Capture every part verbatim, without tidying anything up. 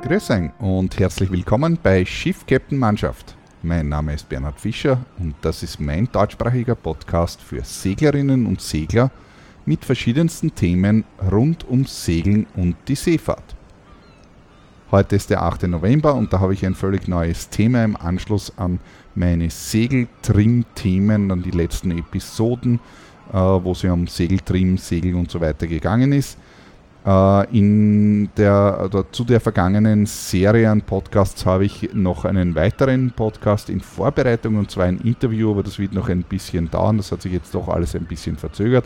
Grüß euch und herzlich willkommen bei Schiff Captain Mannschaft. Mein Name ist Bernhard Fischer und das ist mein deutschsprachiger Podcast für Seglerinnen und Segler mit verschiedensten Themen rund ums Segeln und die Seefahrt. Heute ist der achte November und da habe ich ein völlig neues Thema im Anschluss an meine Segeltrim-Themen, an die letzten Episoden, äh, wo es ja um Segeltrim, Segel und so weiter gegangen ist. In der, oder zu der vergangenen Serie an Podcasts habe ich noch einen weiteren Podcast in Vorbereitung, und zwar ein Interview, aber das wird noch ein bisschen dauern, das hat sich jetzt doch alles ein bisschen verzögert.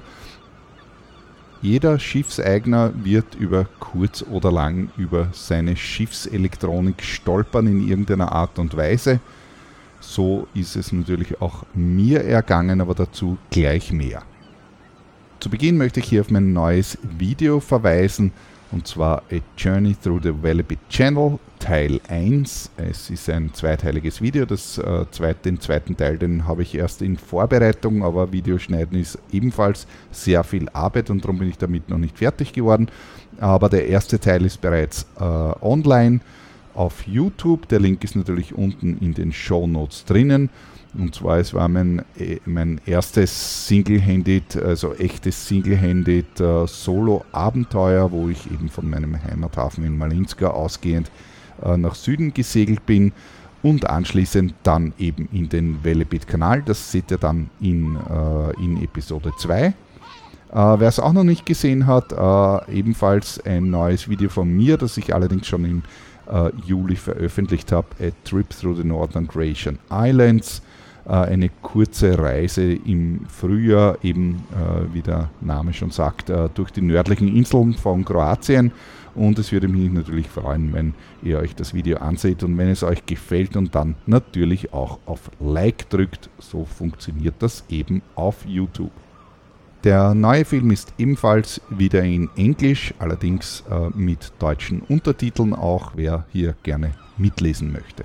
Jeder Schiffseigner wird über kurz oder lang über seine Schiffselektronik stolpern in irgendeiner Art und Weise. So ist es natürlich auch mir ergangen, aber dazu gleich mehr. Zu Beginn möchte ich hier auf mein neues Video verweisen, und zwar A Journey Through the Velebit Channel Teil eins. Es ist ein zweiteiliges Video, das, äh, zweit, den zweiten Teil den habe ich erst in Vorbereitung, aber Videoschneiden ist ebenfalls sehr viel Arbeit und darum bin ich damit noch nicht fertig geworden. Aber der erste Teil ist bereits äh, online auf YouTube, der Link ist natürlich unten in den Shownotes drinnen. Und zwar, es war mein, mein erstes Single-Handed, also echtes Single-Handed äh, Solo-Abenteuer, wo ich eben von meinem Heimathafen in Malinska ausgehend äh, nach Süden gesegelt bin und anschließend dann eben in den Velebit-Kanal. Das seht ihr dann in, äh, in Episode zwei. Äh, wer es auch noch nicht gesehen hat, äh, ebenfalls ein neues Video von mir, das ich allerdings schon im äh, Juli veröffentlicht habe, A Trip Through the Northern Croatian Islands. Eine kurze Reise im Frühjahr, eben äh, wie der Name schon sagt, äh, durch die nördlichen Inseln von Kroatien. Und es würde mich natürlich freuen, wenn ihr euch das Video anseht und wenn es euch gefällt und dann natürlich auch auf Like drückt. So funktioniert das eben auf YouTube. Der neue Film ist ebenfalls wieder in Englisch, allerdings äh, mit deutschen Untertiteln auch, wer hier gerne mitlesen möchte.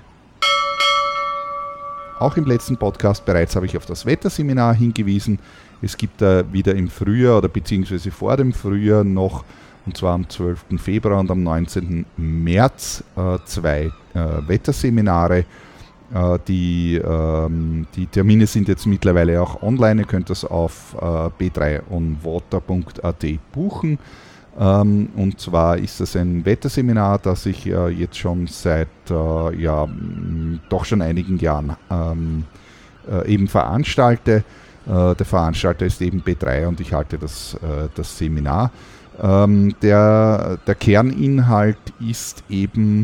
Auch im letzten Podcast bereits habe ich auf das Wetterseminar hingewiesen. Es gibt da wieder im Frühjahr oder beziehungsweise vor dem Frühjahr noch, und zwar am zwölften Februar und am neunzehnten März, äh, zwei äh, Wetterseminare. Äh, die, ähm, die Termine sind jetzt mittlerweile auch online. Ihr könnt das auf äh, b drei on water punkt a t buchen. Ähm, und zwar ist das ein Wetterseminar, das ich äh, jetzt schon seit äh, ja, m, doch schon einigen Jahren ähm, äh, eben veranstalte. Äh, der Veranstalter ist eben B drei und ich halte das, äh, das Seminar. Ähm, der, der Kerninhalt ist eben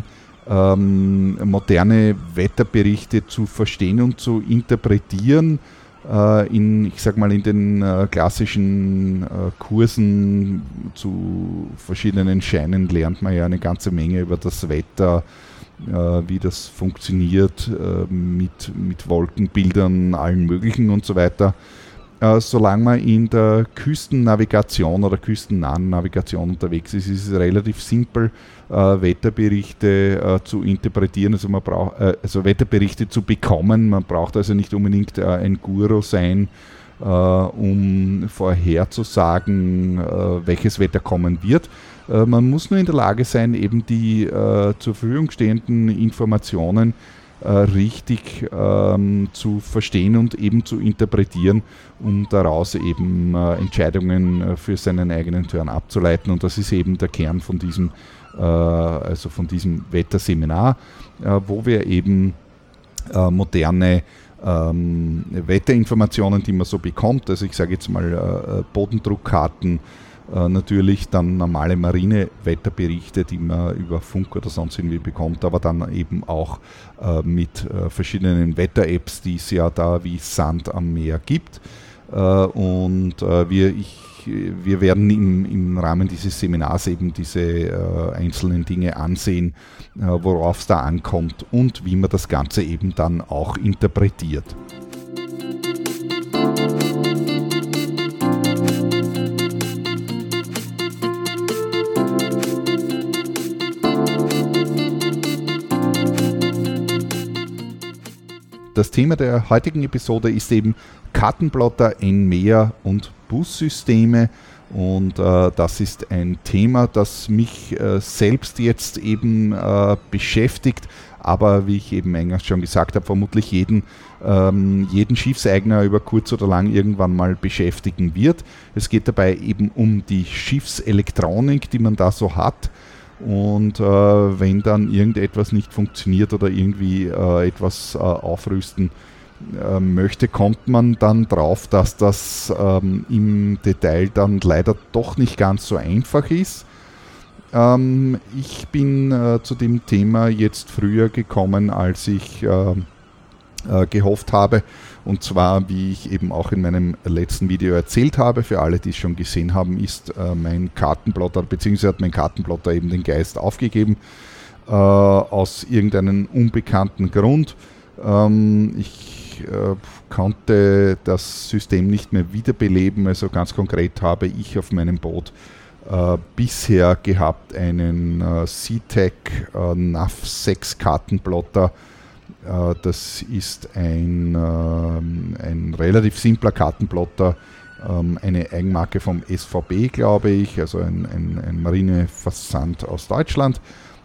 ähm, moderne Wetterberichte zu verstehen und zu interpretieren. In, ich sag mal, in den äh, klassischen äh, Kursen zu verschiedenen Scheinen lernt man ja eine ganze Menge über das Wetter, äh, wie das funktioniert äh, mit, mit Wolkenbildern, allen möglichen und so weiter. Äh, solange man in der Küstennavigation oder küstennahen Navigation unterwegs ist, ist es relativ simpel, äh, Wetterberichte äh, zu interpretieren, also, man braucht, äh, also Wetterberichte zu bekommen. Man braucht also nicht unbedingt äh, ein Guru sein, äh, um vorherzusagen, äh, welches Wetter kommen wird. Äh, man muss nur in der Lage sein, eben die äh, zur Verfügung stehenden Informationen äh, richtig ähm, zu verstehen und eben zu interpretieren, um daraus eben äh, Entscheidungen äh, für seinen eigenen Turn abzuleiten. Und das ist eben der Kern von diesem, äh, also von diesem Wetterseminar, äh, wo wir eben äh, moderne ähm, Wetterinformationen, die man so bekommt, also ich sage jetzt mal äh, Bodendruckkarten, Äh, natürlich dann normale Marine-Wetterberichte, die man über Funk oder sonst irgendwie bekommt, aber dann eben auch äh, mit äh, verschiedenen Wetter-Apps, die es ja da wie Sand am Meer gibt. Äh, und äh, wir, ich, wir werden im, im Rahmen dieses Seminars eben diese äh, einzelnen Dinge ansehen, äh, worauf es da ankommt und wie man das Ganze eben dann auch interpretiert. Das Thema der heutigen Episode ist eben Kartenplotter, N M E A und Bussysteme. Und äh, das ist ein Thema, das mich äh, selbst jetzt eben äh, beschäftigt, aber wie ich eben eingangs schon gesagt habe, vermutlich jeden, ähm, jeden Schiffseigner über kurz oder lang irgendwann mal beschäftigen wird. Es geht dabei eben um die Schiffselektronik, die man da so hat. Und äh, wenn dann irgendetwas nicht funktioniert oder irgendwie äh, etwas äh, aufrüsten äh, möchte, kommt man dann drauf, dass das ähm, im Detail dann leider doch nicht ganz so einfach ist. Ähm, ich bin äh, zu dem Thema jetzt früher gekommen, als ich äh, äh, gehofft habe. Und zwar, wie ich eben auch in meinem letzten Video erzählt habe, für alle, die es schon gesehen haben, ist äh, mein Kartenplotter, beziehungsweise hat mein Kartenplotter eben den Geist aufgegeben, äh, aus irgendeinem unbekannten Grund. Ähm, ich äh, konnte das System nicht mehr wiederbeleben, also ganz konkret habe ich auf meinem Boot äh, bisher gehabt einen äh, SeaTac äh, N A V sechs Kartenplotter. Das ist ein, ein relativ simpler Kartenplotter, eine Eigenmarke vom S V B, glaube ich, also ein, ein, ein Marineversand aus Deutschland.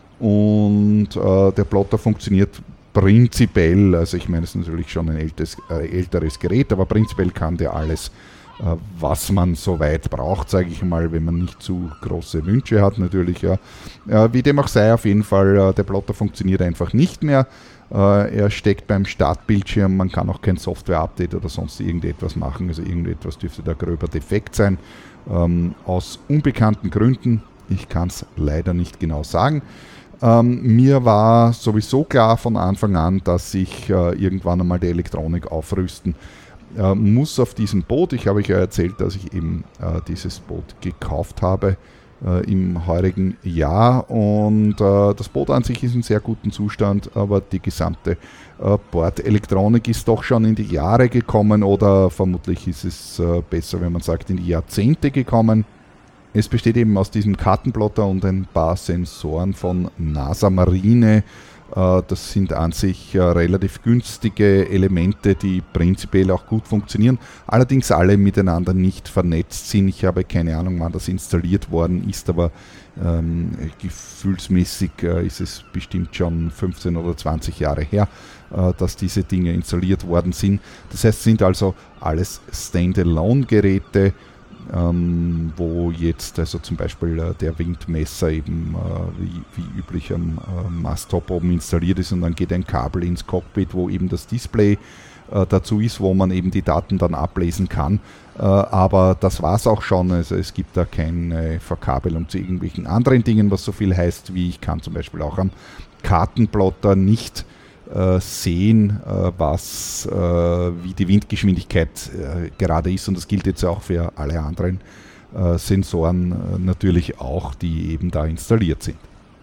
Und äh, der Plotter funktioniert prinzipiell, also ich meine, es ist natürlich schon ein älteres, äh, älteres Gerät, aber prinzipiell kann der alles, äh, was man soweit braucht, sage ich mal, wenn man nicht zu große Wünsche hat natürlich. Ja. Äh, wie dem auch sei, auf jeden Fall, äh, der Plotter funktioniert einfach nicht mehr. Uh, er steckt beim Startbildschirm, man kann auch kein Software-Update oder sonst irgendetwas machen, also irgendetwas dürfte da gröber defekt sein, um, aus unbekannten Gründen, ich kann es leider nicht genau sagen. Um, mir war sowieso klar von Anfang an, dass ich uh, irgendwann einmal die Elektronik aufrüsten uh, muss auf diesem Boot. Ich habe euch ja erzählt, dass ich eben uh, dieses Boot gekauft habe im heurigen Jahr, und äh, das Boot an sich ist in sehr gutem Zustand, aber die gesamte äh, Bordelektronik ist doch schon in die Jahre gekommen, oder vermutlich ist es äh, besser, wenn man sagt, in die Jahrzehnte gekommen. Es besteht eben aus diesem Kartenplotter und ein paar Sensoren von NASA Marine. Das sind an sich relativ günstige Elemente, die prinzipiell auch gut funktionieren, allerdings alle miteinander nicht vernetzt sind. Ich habe keine Ahnung, wann das installiert worden ist, aber ähm, gefühlsmäßig äh, ist es bestimmt schon fünfzehn oder zwanzig Jahre her, äh, dass diese Dinge installiert worden sind. Das heißt, es sind also alles Standalone-Geräte, Ähm, wo jetzt also zum Beispiel äh, der Windmesser eben äh, wie, wie üblich am äh, Masttop oben installiert ist, und dann geht ein Kabel ins Cockpit, wo eben das Display äh, dazu ist, wo man eben die Daten dann ablesen kann. Äh, aber das war es auch schon, also es gibt da keine Verkabelung zu irgendwelchen anderen Dingen, was so viel heißt, wie ich kann zum Beispiel auch am Kartenplotter nicht Äh, sehen, äh, was, äh, wie die Windgeschwindigkeit äh, gerade ist, und das gilt jetzt auch für alle anderen äh, Sensoren äh, natürlich auch, die eben da installiert sind.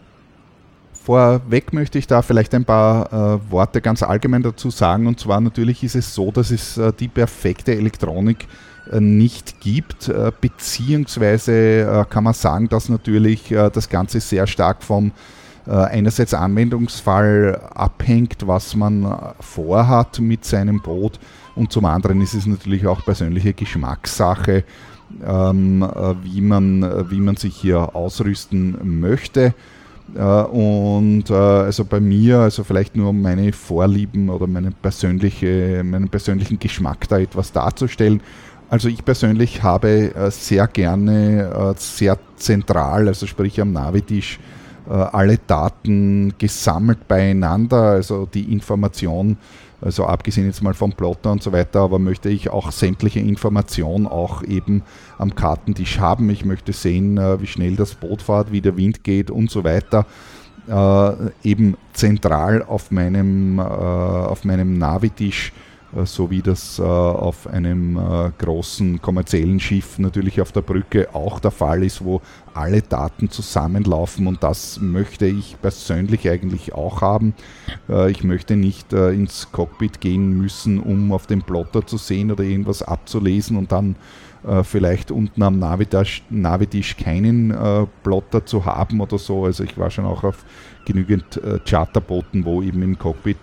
Vorweg möchte ich da vielleicht ein paar äh, Worte ganz allgemein dazu sagen, und zwar natürlich ist es so, dass es äh, die perfekte Elektronik äh, nicht gibt, äh, beziehungsweise äh, kann man sagen, dass natürlich äh, das Ganze sehr stark vom einerseits Anwendungsfall abhängt, was man vorhat mit seinem Boot, und zum anderen ist es natürlich auch persönliche Geschmackssache, ähm, wie man, wie man sich hier ausrüsten möchte. Äh, und äh, also bei mir, also vielleicht nur um meine Vorlieben oder meine persönliche, meinen persönlichen Geschmack da etwas darzustellen. Also ich persönlich habe äh, sehr gerne äh, sehr zentral, also sprich am Navitisch, alle Daten gesammelt beieinander, also die Information, also abgesehen jetzt mal vom Plotter und so weiter, aber möchte ich auch sämtliche Informationen auch eben am Kartentisch haben. Ich möchte sehen, wie schnell das Boot fährt, wie der Wind geht und so weiter. Äh, eben zentral auf meinem, äh, auf meinem Navitisch, äh, so wie das äh, auf einem äh, großen kommerziellen Schiff natürlich auf der Brücke auch der Fall ist, wo alle Daten zusammenlaufen, und das möchte ich persönlich eigentlich auch haben. Äh, ich möchte nicht äh, ins Cockpit gehen müssen, um auf den Plotter zu sehen oder irgendwas abzulesen und dann äh, vielleicht unten am Navitisch, Navitisch keinen äh, Plotter zu haben oder so. Also ich war schon auch auf genügend äh, Charterbooten, wo eben im Cockpit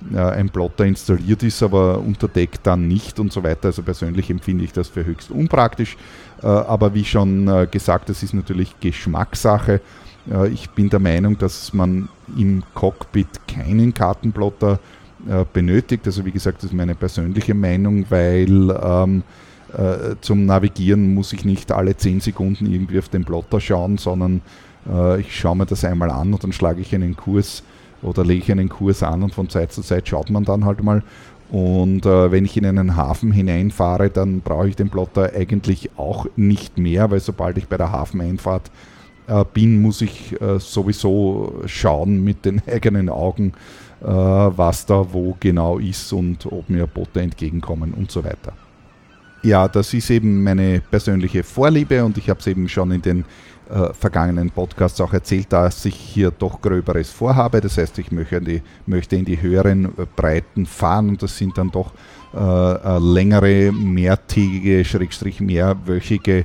äh, ein Plotter installiert ist, aber unter Deck dann nicht und so weiter. Also persönlich empfinde ich das für höchst unpraktisch. Äh, aber wie schon äh, gesagt, das ist natürlich Geschmackssache. Äh, ich bin der Meinung, dass man im Cockpit keinen Kartenplotter äh, benötigt. Also wie gesagt, das ist meine persönliche Meinung, weil ähm, äh, zum Navigieren muss ich nicht alle zehn Sekunden irgendwie auf den Plotter schauen, sondern äh, ich schaue mir das einmal an und dann schlage ich einen Kurs oder lege ich einen Kurs an und von Zeit zu Zeit schaut man dann halt mal. Und äh, wenn ich in einen Hafen hineinfahre, dann brauche ich den Plotter eigentlich auch nicht mehr, weil sobald ich bei der Hafeneinfahrt äh, bin, muss ich äh, sowieso schauen mit den eigenen Augen, äh, was da wo genau ist und ob mir Boote entgegenkommen und so weiter. Ja, das ist eben meine persönliche Vorliebe und ich habe es eben schon in den äh, vergangenen Podcasts auch erzählt, dass ich hier doch Gröberes vorhabe. Das heißt, ich möchte in die, möchte in die höheren äh, Breiten fahren und das sind dann doch äh, äh, längere, mehrtägige, schrägstrich mehrwöchige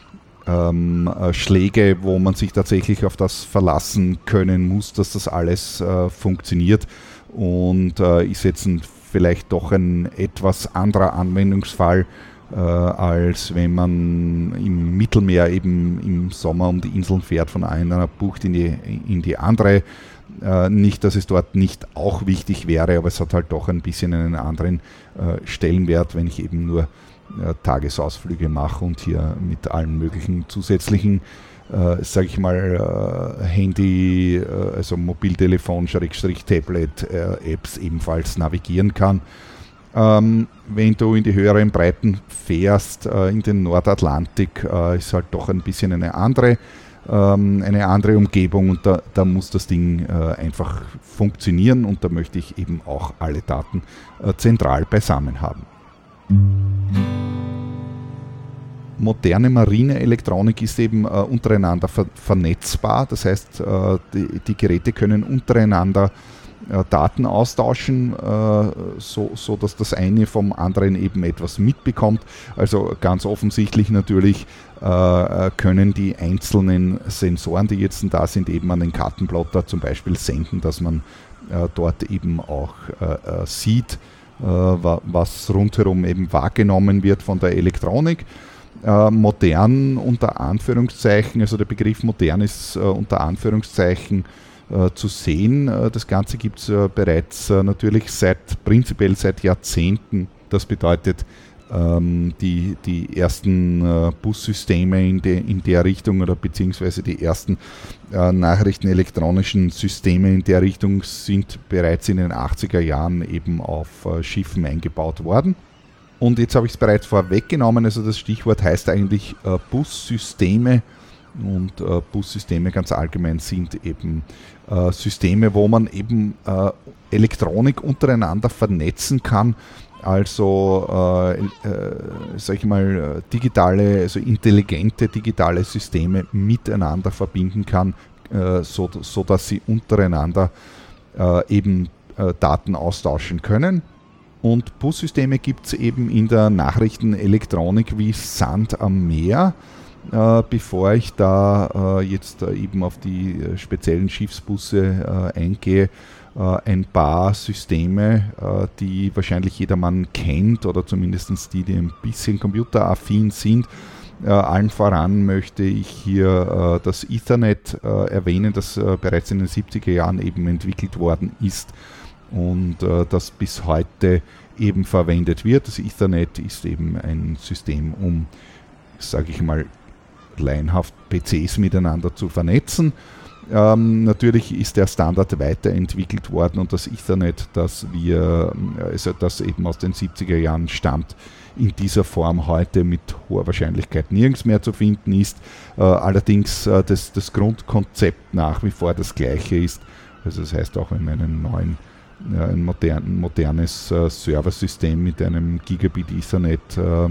ähm, äh, Schläge, wo man sich tatsächlich auf das verlassen können muss, dass das alles äh, funktioniert und äh, ist jetzt ein, vielleicht doch ein etwas anderer Anwendungsfall, Äh, als wenn man im Mittelmeer eben im Sommer um die Inseln fährt, von einer Bucht in die, in die andere. Äh, nicht, dass es dort nicht auch wichtig wäre, aber es hat halt doch ein bisschen einen anderen äh, Stellenwert, wenn ich eben nur äh, Tagesausflüge mache und hier mit allen möglichen zusätzlichen, äh, sage ich mal, äh, Handy, äh, also Mobiltelefon, Schrägstrich Tablet, äh, Apps ebenfalls navigieren kann. Ähm, wenn du in die höheren Breiten fährst, äh, in den Nordatlantik, äh, ist halt doch ein bisschen eine andere, ähm, eine andere Umgebung und da, da muss das Ding äh, einfach funktionieren und da möchte ich eben auch alle Daten äh, zentral beisammen haben. Moderne Marineelektronik ist eben äh, untereinander ver- vernetzbar, das heißt, äh, die, die Geräte können untereinander Daten austauschen, so, so dass das eine vom anderen eben etwas mitbekommt. Also ganz offensichtlich natürlich können die einzelnen Sensoren, die jetzt da sind, eben an den Kartenplotter zum Beispiel senden, dass man dort eben auch sieht, was rundherum eben wahrgenommen wird von der Elektronik. Modern unter Anführungszeichen, also der Begriff modern ist unter Anführungszeichen Äh, zu sehen. Äh, das Ganze gibt es äh, bereits äh, natürlich seit prinzipiell seit Jahrzehnten. Das bedeutet, ähm, die, die ersten äh, Bussysteme in, de, in der Richtung oder beziehungsweise die ersten äh, nachrichtenelektronischen Systeme in der Richtung sind bereits in den achtziger Jahren eben auf äh, Schiffen eingebaut worden. Und jetzt habe ich es bereits vorweggenommen, also das Stichwort heißt eigentlich äh, Bussysteme. Und äh, Bussysteme ganz allgemein sind eben äh, Systeme, wo man eben äh, Elektronik untereinander vernetzen kann, also äh, äh, sag ich mal digitale, also intelligente digitale Systeme miteinander verbinden kann, äh, so, so dass sie untereinander äh, eben äh, Daten austauschen können. Und Bussysteme gibt es eben in der Nachrichtenelektronik wie Sand am Meer. Äh, bevor ich da äh, jetzt äh, eben auf die äh, speziellen Schiffsbusse äh, eingehe, äh, ein paar Systeme, äh, die wahrscheinlich jedermann kennt oder zumindest die, die ein bisschen computeraffin sind. Äh, allen voran möchte ich hier äh, das Ethernet äh, erwähnen, das äh, bereits in den siebziger Jahren eben entwickelt worden ist und äh, das bis heute eben verwendet wird. Das Ethernet ist eben ein System, um, sage ich mal, laienhaft P Cs miteinander zu vernetzen. Ähm, natürlich ist der Standard weiterentwickelt worden und das Ethernet, das wir, also das eben aus den siebziger Jahren stammt, in dieser Form heute mit hoher Wahrscheinlichkeit nirgends mehr zu finden ist. Äh, allerdings äh, das, das Grundkonzept nach wie vor das gleiche ist. Also das heißt, auch wenn man einen neuen, äh, ein modern, modernes äh, Serversystem mit einem Gigabit Ethernet äh,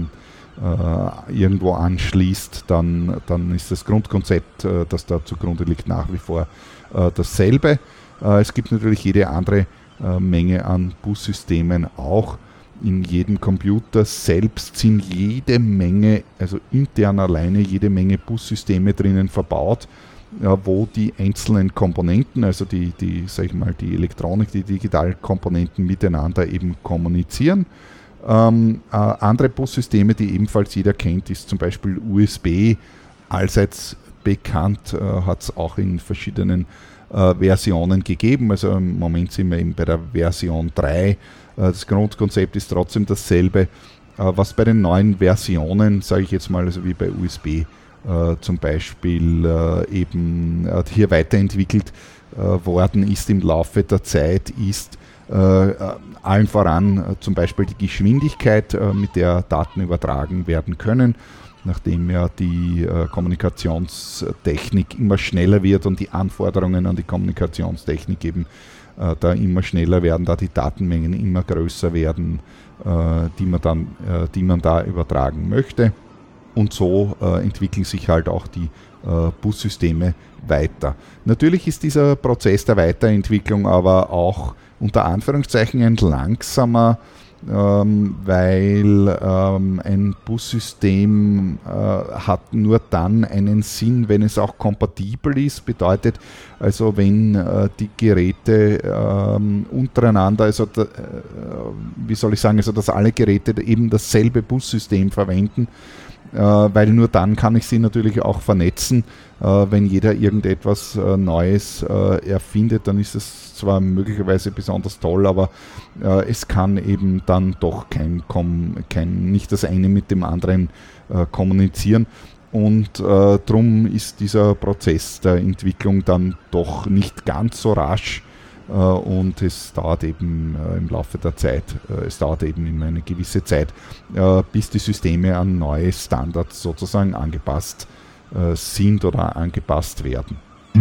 irgendwo anschließt, dann, dann ist das Grundkonzept, das da zugrunde liegt, nach wie vor dasselbe. Es gibt natürlich jede andere Menge an Bussystemen auch. In jedem Computer selbst sind jede Menge, also intern alleine jede Menge Bussysteme drinnen verbaut. ja, wo die einzelnen Komponenten, also die, die, sag ich mal, die Elektronik, die Digitalkomponenten miteinander eben kommunizieren. Ähm, äh, andere Bussysteme, die ebenfalls jeder kennt, ist zum Beispiel U S B, allseits bekannt, äh, hat es auch in verschiedenen äh, Versionen gegeben. Also im Moment sind wir eben bei der Version drei. Äh, das Grundkonzept ist trotzdem dasselbe. Äh, was bei den neuen Versionen, sage ich jetzt mal, also wie bei U S B äh, zum Beispiel äh, eben äh, hier weiterentwickelt äh, worden ist im Laufe der Zeit, ist äh, allen voran äh, zum Beispiel die Geschwindigkeit, äh, mit der Daten übertragen werden können. Nachdem ja die äh, Kommunikationstechnik immer schneller wird und die Anforderungen an die Kommunikationstechnik eben äh, da immer schneller werden, da die Datenmengen immer größer werden, äh, die man dann, äh, die man da übertragen möchte. Und so äh, entwickeln sich halt auch die äh, Bussysteme weiter. Natürlich ist dieser Prozess der Weiterentwicklung aber auch unter Anführungszeichen ein langsamer, Ähm, weil ähm, ein Bussystem äh, hat nur dann einen Sinn, wenn es auch kompatibel ist. Bedeutet also, wenn äh, die Geräte ähm, untereinander, also da, äh, wie soll ich sagen, also dass alle Geräte eben dasselbe Bussystem verwenden, äh, weil nur dann kann ich sie natürlich auch vernetzen. Äh, wenn jeder irgendetwas äh, Neues äh, erfindet, dann ist es zwar möglicherweise besonders toll, aber äh, es kann eben dann doch kein, kein, nicht das eine mit dem anderen äh, kommunizieren. Und äh, darum ist dieser Prozess der Entwicklung dann doch nicht ganz so rasch. Äh, und es dauert eben äh, im Laufe der Zeit, äh, es dauert eben immer eine gewisse Zeit, äh, bis die Systeme an neue Standards sozusagen angepasst äh, sind oder angepasst werden.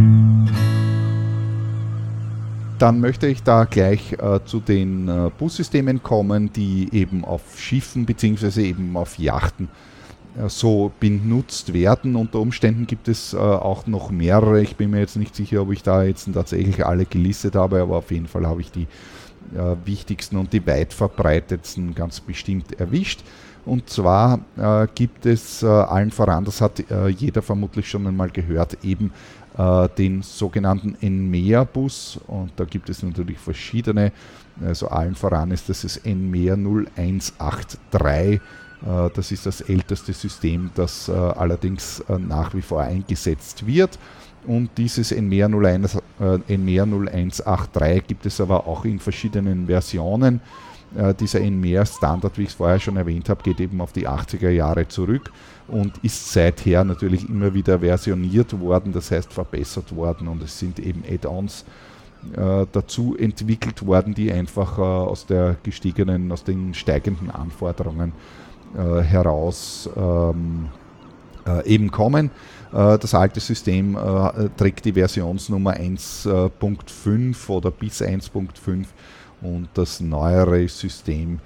Dann möchte ich da gleich äh, zu den äh, Bussystemen kommen, die eben auf Schiffen bzw. eben auf Yachten äh, so benutzt werden. Unter Umständen gibt es äh, auch noch mehrere. Ich bin mir jetzt nicht sicher, ob ich da jetzt tatsächlich alle gelistet habe, aber auf jeden Fall habe ich die äh, wichtigsten und die weit verbreitetsten ganz bestimmt erwischt. Und zwar äh, gibt es äh, allen voran, das hat äh, jeder vermutlich schon einmal gehört, eben äh, den sogenannten Enmea-Bus. Und da gibt es natürlich verschiedene. Also allen voran ist das das Enmea null eins acht drei. Äh, das ist das älteste System, das äh, allerdings äh, nach wie vor eingesetzt wird. Und dieses Enmea null eins, äh, Enmea null eins acht drei gibt es aber auch in verschiedenen Versionen. Äh, dieser Enmea-Standard, wie ich es vorher schon erwähnt habe, geht eben auf die achtziger Jahre zurück und ist seither natürlich immer wieder versioniert worden, das heißt verbessert worden, und es sind eben Add-ons äh, dazu entwickelt worden, die einfach äh, aus der gestiegenen, aus den steigenden Anforderungen äh, heraus ähm, äh, eben kommen. Äh, das alte System äh, trägt die Versionsnummer eins Punkt fünf oder bis eins Punkt fünf. Und das neuere System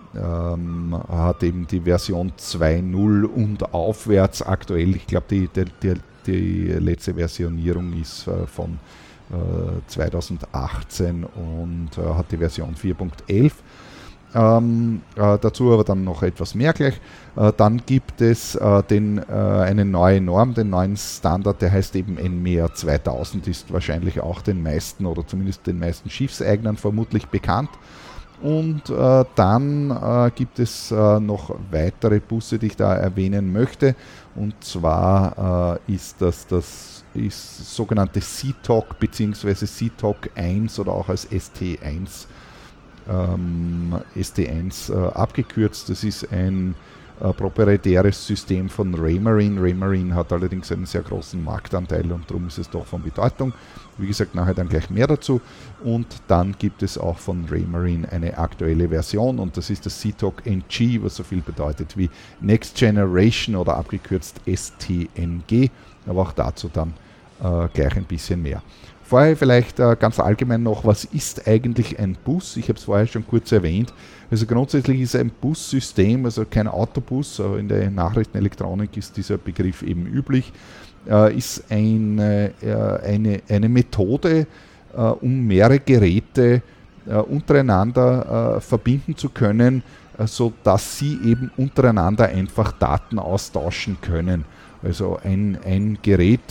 ähm, hat eben die Version zwei Punkt null und aufwärts aktuell. Ich glaube, die, die, die, die letzte Versionierung ist äh, von äh, zweitausendachtzehn und äh, hat die Version vier Punkt elf. Ähm, äh, dazu aber dann noch etwas mehr gleich. Äh, dann gibt es äh, den, äh, eine neue Norm, den neuen Standard, der heißt eben Enmea zweitausend, ist wahrscheinlich auch den meisten oder zumindest den meisten Schiffseignern vermutlich bekannt. Und äh, dann äh, gibt es äh, noch weitere Busse, die ich da erwähnen möchte. Und zwar äh, ist das das ist sogenannte C T O C bzw. C T O C eins oder auch als S T eins Ähm, S T eins äh, abgekürzt. Das ist ein äh, proprietäres System von Raymarine. Raymarine hat allerdings einen sehr großen Marktanteil und darum ist es doch von Bedeutung. Wie gesagt, nachher dann gleich mehr dazu. Und dann gibt es auch von Raymarine eine aktuelle Version und das ist das C T O C N G, was so viel bedeutet wie Next Generation oder abgekürzt S T N G. Aber auch dazu dann äh, gleich ein bisschen mehr. Vorher vielleicht äh, ganz allgemein noch, was ist eigentlich ein Bus? Ich habe es vorher schon kurz erwähnt. Also grundsätzlich ist ein Bussystem, also kein Autobus, aber in der Nachrichtenelektronik ist dieser Begriff eben üblich, äh, ist eine, äh, eine, eine Methode, äh, um mehrere Geräte äh, untereinander äh, verbinden zu können, äh, sodass sie eben untereinander einfach Daten austauschen können. Also ein, ein Gerät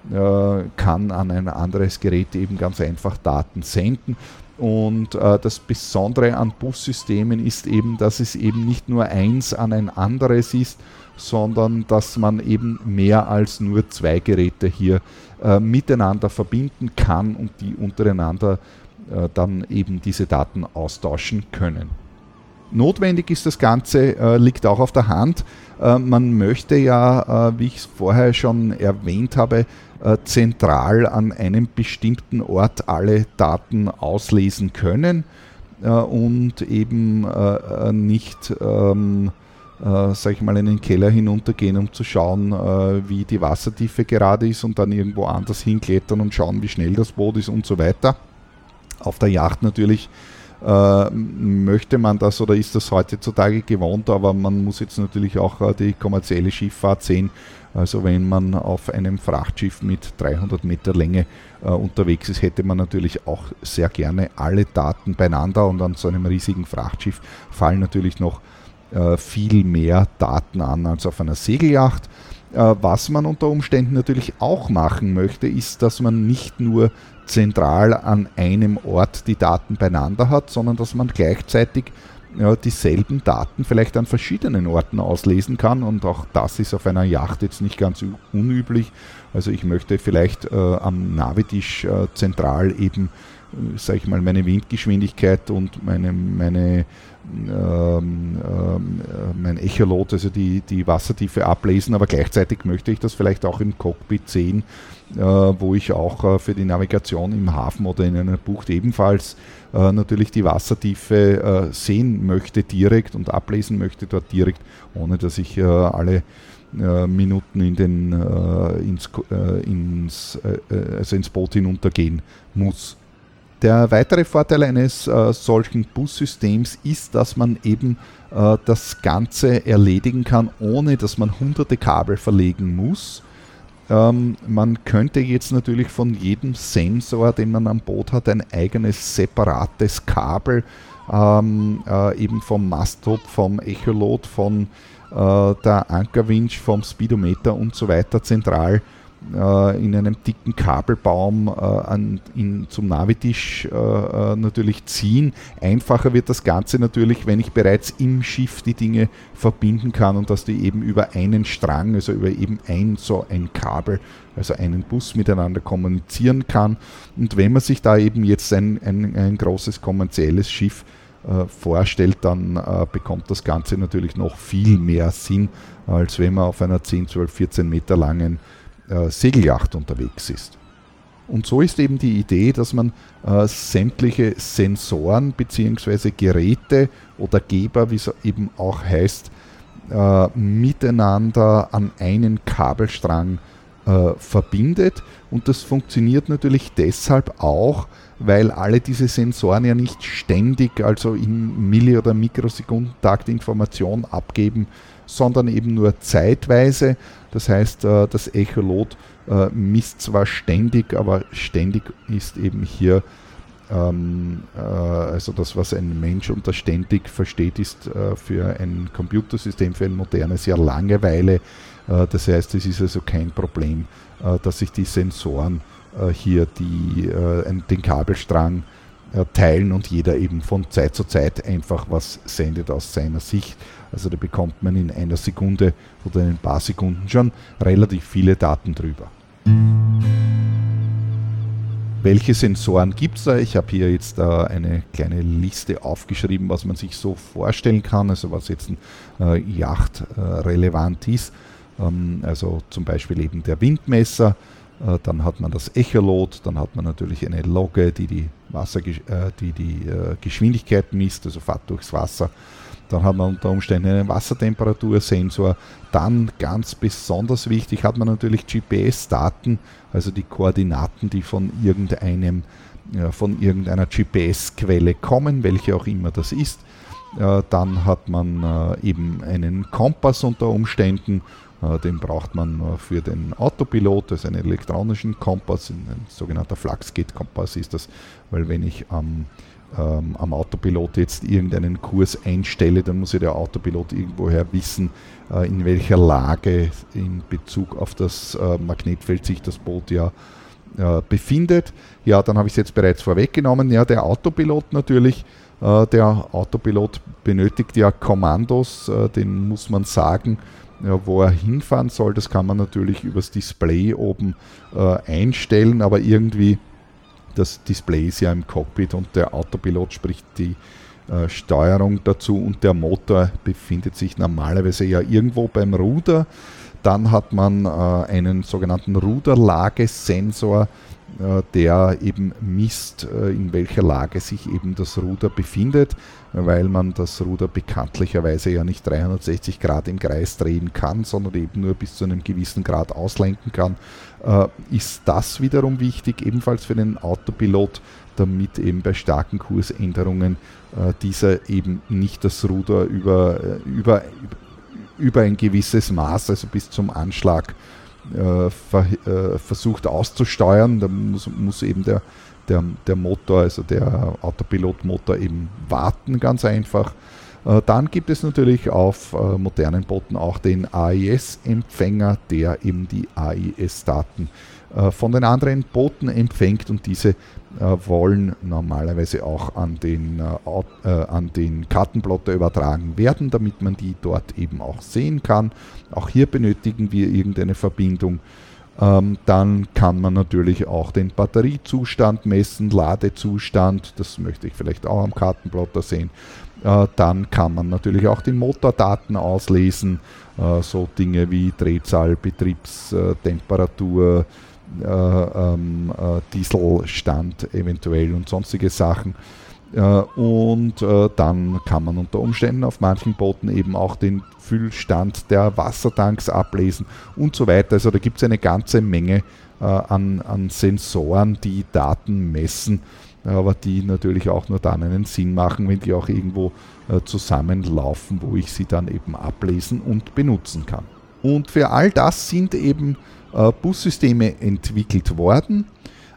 äh, kann an ein anderes Gerät eben ganz einfach Daten senden. Und äh, das Besondere an Bussystemen ist eben, dass es eben nicht nur eins an ein anderes ist, sondern dass man eben mehr als nur zwei Geräte hier äh, miteinander verbinden kann und die untereinander äh, dann eben diese Daten austauschen können. Notwendig ist das Ganze, äh, liegt auch auf der Hand. Äh, man möchte ja, äh, wie ich es vorher schon erwähnt habe, äh, zentral an einem bestimmten Ort alle Daten auslesen können äh, und eben äh, nicht, ähm, äh, sag ich mal, in den Keller hinuntergehen, um zu schauen, äh, wie die Wassertiefe gerade ist und dann irgendwo anders hinklettern und schauen, wie schnell das Boot ist und so weiter. Auf der Yacht natürlich Äh, möchte man das oder ist das heutzutage gewohnt, aber man muss jetzt natürlich auch äh, die kommerzielle Schifffahrt sehen. Also wenn man auf einem Frachtschiff mit dreihundert Meter Länge äh, unterwegs ist, hätte man natürlich auch sehr gerne alle Daten beieinander, und an so einem riesigen Frachtschiff fallen natürlich noch äh, viel mehr Daten an als auf einer Segelyacht. Äh, was man unter Umständen natürlich auch machen möchte, ist, dass man nicht nur zentral an einem Ort die Daten beieinander hat, sondern dass man gleichzeitig ja, dieselben Daten vielleicht an verschiedenen Orten auslesen kann, und auch das ist auf einer Yacht jetzt nicht ganz unüblich. Also ich möchte vielleicht äh, am Navitisch äh, zentral eben, äh, sage ich mal, meine Windgeschwindigkeit und meine, meine ähm, ähm, mein Echolot, also die, die Wassertiefe ablesen, aber gleichzeitig möchte ich das vielleicht auch im Cockpit sehen, äh, wo ich auch äh, für die Navigation im Hafen oder in einer Bucht ebenfalls äh, natürlich die Wassertiefe äh, sehen möchte direkt und ablesen möchte dort direkt, ohne dass ich äh, alle äh, Minuten in den, äh, ins, äh, ins, äh, also ins Boot hinuntergehen muss. Der weitere Vorteil eines äh, solchen Bussystems ist, dass man eben äh, das Ganze erledigen kann, ohne dass man hunderte Kabel verlegen muss. Ähm, man könnte jetzt natürlich von jedem Sensor, den man am Boot hat, ein eigenes separates Kabel, ähm, äh, eben vom Masttop, vom Echolot, von äh, der Ankerwinch, vom Speedometer und so weiter zentral in einem dicken Kabelbaum äh, an, in, zum Navitisch äh, natürlich ziehen. Einfacher wird das Ganze natürlich, wenn ich bereits im Schiff die Dinge verbinden kann und dass die eben über einen Strang, also über eben ein so ein Kabel, also einen Bus miteinander kommunizieren kann. Und wenn man sich da eben jetzt ein, ein, ein großes kommerzielles Schiff äh, vorstellt, dann äh, bekommt das Ganze natürlich noch viel mehr Sinn, als wenn man auf einer zehn, zwölf, vierzehn Meter langen Äh, Segelyacht unterwegs ist. Und so ist eben die Idee, dass man äh, sämtliche Sensoren bzw. Geräte oder Geber, wie es eben auch heißt, äh, miteinander an einen Kabelstrang äh, verbindet. Und das funktioniert natürlich deshalb auch, weil alle diese Sensoren ja nicht ständig, also im Milli- oder Mikrosekundentakt Information abgeben, sondern eben nur zeitweise. Das heißt, das Echolot misst zwar ständig, aber ständig ist eben hier, ähm, äh, also das, was ein Mensch unter ständig versteht, ist äh, für ein Computersystem, für ein modernes ja Langeweile. Äh, das heißt, es ist also kein Problem, äh, dass sich die Sensoren äh, hier die, äh, den Kabelstrang äh, teilen und jeder eben von Zeit zu Zeit einfach was sendet aus seiner Sicht. Also da bekommt man in einer Sekunde oder in ein paar Sekunden schon relativ viele Daten drüber. Welche Sensoren gibt es da? Ich habe hier jetzt äh, eine kleine Liste aufgeschrieben, was man sich so vorstellen kann, also was jetzt äh, Yacht äh, relevant ist. Ähm, also zum Beispiel eben der Windmesser, äh, dann hat man das Echolot, dann hat man natürlich eine Logge, die die, Wasser, äh, die, die äh, Geschwindigkeit misst, also Fahrt durchs Wasser. Dann hat man unter Umständen einen Wassertemperatursensor. Dann ganz besonders wichtig hat man natürlich G P S-Daten, also die Koordinaten, die von irgendeinem, ja, von irgendeiner G P S-Quelle kommen, welche auch immer das ist. Äh, dann hat man äh, eben einen Kompass unter Umständen. Äh, den braucht man äh, für den Autopilot, also einen elektronischen Kompass, ein sogenannter Fluxgate-Kompass ist das, weil wenn ich am ähm, am Autopilot jetzt irgendeinen Kurs einstelle, dann muss ja der Autopilot irgendwoher wissen, äh, in welcher Lage in Bezug auf das äh, Magnetfeld sich das Boot ja äh, befindet. Ja, dann habe ich es jetzt bereits vorweggenommen. Ja, der Autopilot natürlich. Äh, der Autopilot benötigt ja Kommandos, äh, den muss man sagen, ja, wo er hinfahren soll. Das kann man natürlich übers Display oben äh, einstellen, aber irgendwie das Display ist ja im Cockpit und der Autopilot spricht die äh, Steuerung dazu und der Motor befindet sich normalerweise ja irgendwo beim Ruder. Dann hat man äh, einen sogenannten Ruderlagesensor, äh, der eben misst, äh, in welcher Lage sich eben das Ruder befindet, weil man das Ruder bekanntlicherweise ja nicht dreihundertsechzig Grad im Kreis drehen kann, sondern eben nur bis zu einem gewissen Grad auslenken kann, äh, ist das wiederum wichtig, ebenfalls für den Autopilot, damit eben bei starken Kursänderungen äh, dieser eben nicht das Ruder über, über, über ein gewisses Maß, also bis zum Anschlag, äh, ver, äh, versucht auszusteuern. Da muss, muss eben der Der, der Motor, also der Autopilot-Motor eben warten, ganz einfach. Äh, dann gibt es natürlich auf äh, modernen Booten auch den A I S-Empfänger, der eben die A I S-Daten äh, von den anderen Booten empfängt und diese äh, wollen normalerweise auch an den, äh, äh, an den Kartenplotter übertragen werden, damit man die dort eben auch sehen kann. Auch hier benötigen wir irgendeine Verbindung. Ähm, dann kann man natürlich auch den Batteriezustand messen, Ladezustand, das möchte ich vielleicht auch am Kartenplotter sehen. Äh, dann kann man natürlich auch die Motordaten auslesen, äh, so Dinge wie Drehzahl, Betriebstemperatur, äh, ähm, äh, Dieselstand eventuell und sonstige Sachen. Und äh, dann kann man unter Umständen auf manchen Booten eben auch den Füllstand der Wassertanks ablesen und so weiter. Also da gibt es eine ganze Menge äh, an, an Sensoren, die Daten messen, aber die natürlich auch nur dann einen Sinn machen, wenn die auch irgendwo äh, zusammenlaufen, wo ich sie dann eben ablesen und benutzen kann. Und für all das sind eben äh, Bussysteme entwickelt worden.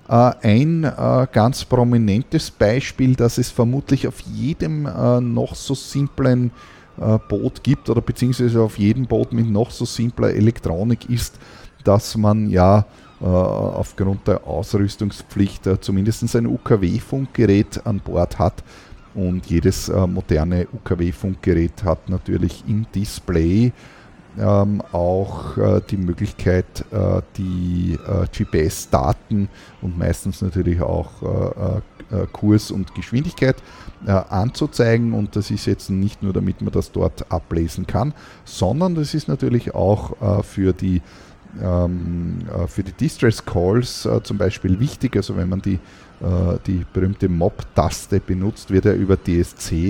Ein äh, ganz prominentes Beispiel, das es vermutlich auf jedem äh, noch so simplen äh, Boot gibt oder beziehungsweise auf jedem Boot mit noch so simpler Elektronik ist, dass man ja äh, aufgrund der Ausrüstungspflicht äh, zumindest ein U K W-Funkgerät an Bord hat. Und jedes äh, moderne U K W-Funkgerät hat natürlich im Display Ähm, auch äh, die Möglichkeit, äh, die äh, G P S-Daten und meistens natürlich auch äh, äh, Kurs und Geschwindigkeit äh, anzuzeigen. Und das ist jetzt nicht nur, damit man das dort ablesen kann, sondern das ist natürlich auch äh, für die, ähm, äh, für die Distress Calls äh, zum Beispiel wichtig. Also wenn man die, äh, die berühmte M O P-Taste benutzt, wird er über D S C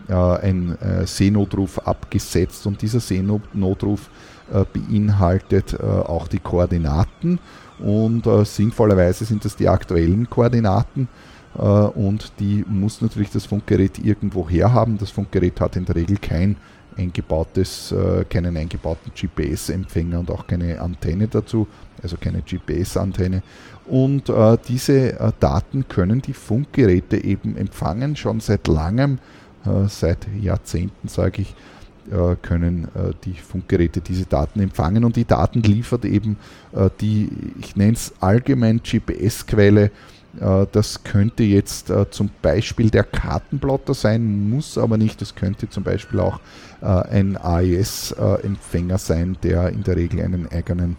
ein äh, Seenotruf abgesetzt und dieser Seenotruf äh, beinhaltet äh, auch die Koordinaten und äh, sinnvollerweise sind das die aktuellen Koordinaten äh, und die muss natürlich das Funkgerät irgendwo herhaben. Das Funkgerät hat in der Regel kein eingebautes, äh, keinen eingebauten G P S-Empfänger und auch keine Antenne dazu, also keine G P S-Antenne. Und äh, diese äh, Daten können die Funkgeräte eben empfangen, schon seit langem. Seit Jahrzehnten, sage ich, können die Funkgeräte diese Daten empfangen und die Daten liefert eben die, ich nenne es allgemein G P S-Quelle. Das könnte jetzt zum Beispiel der Kartenplotter sein, muss aber nicht. Das könnte zum Beispiel auch ein A I S-Empfänger sein, der in der Regel einen eigenen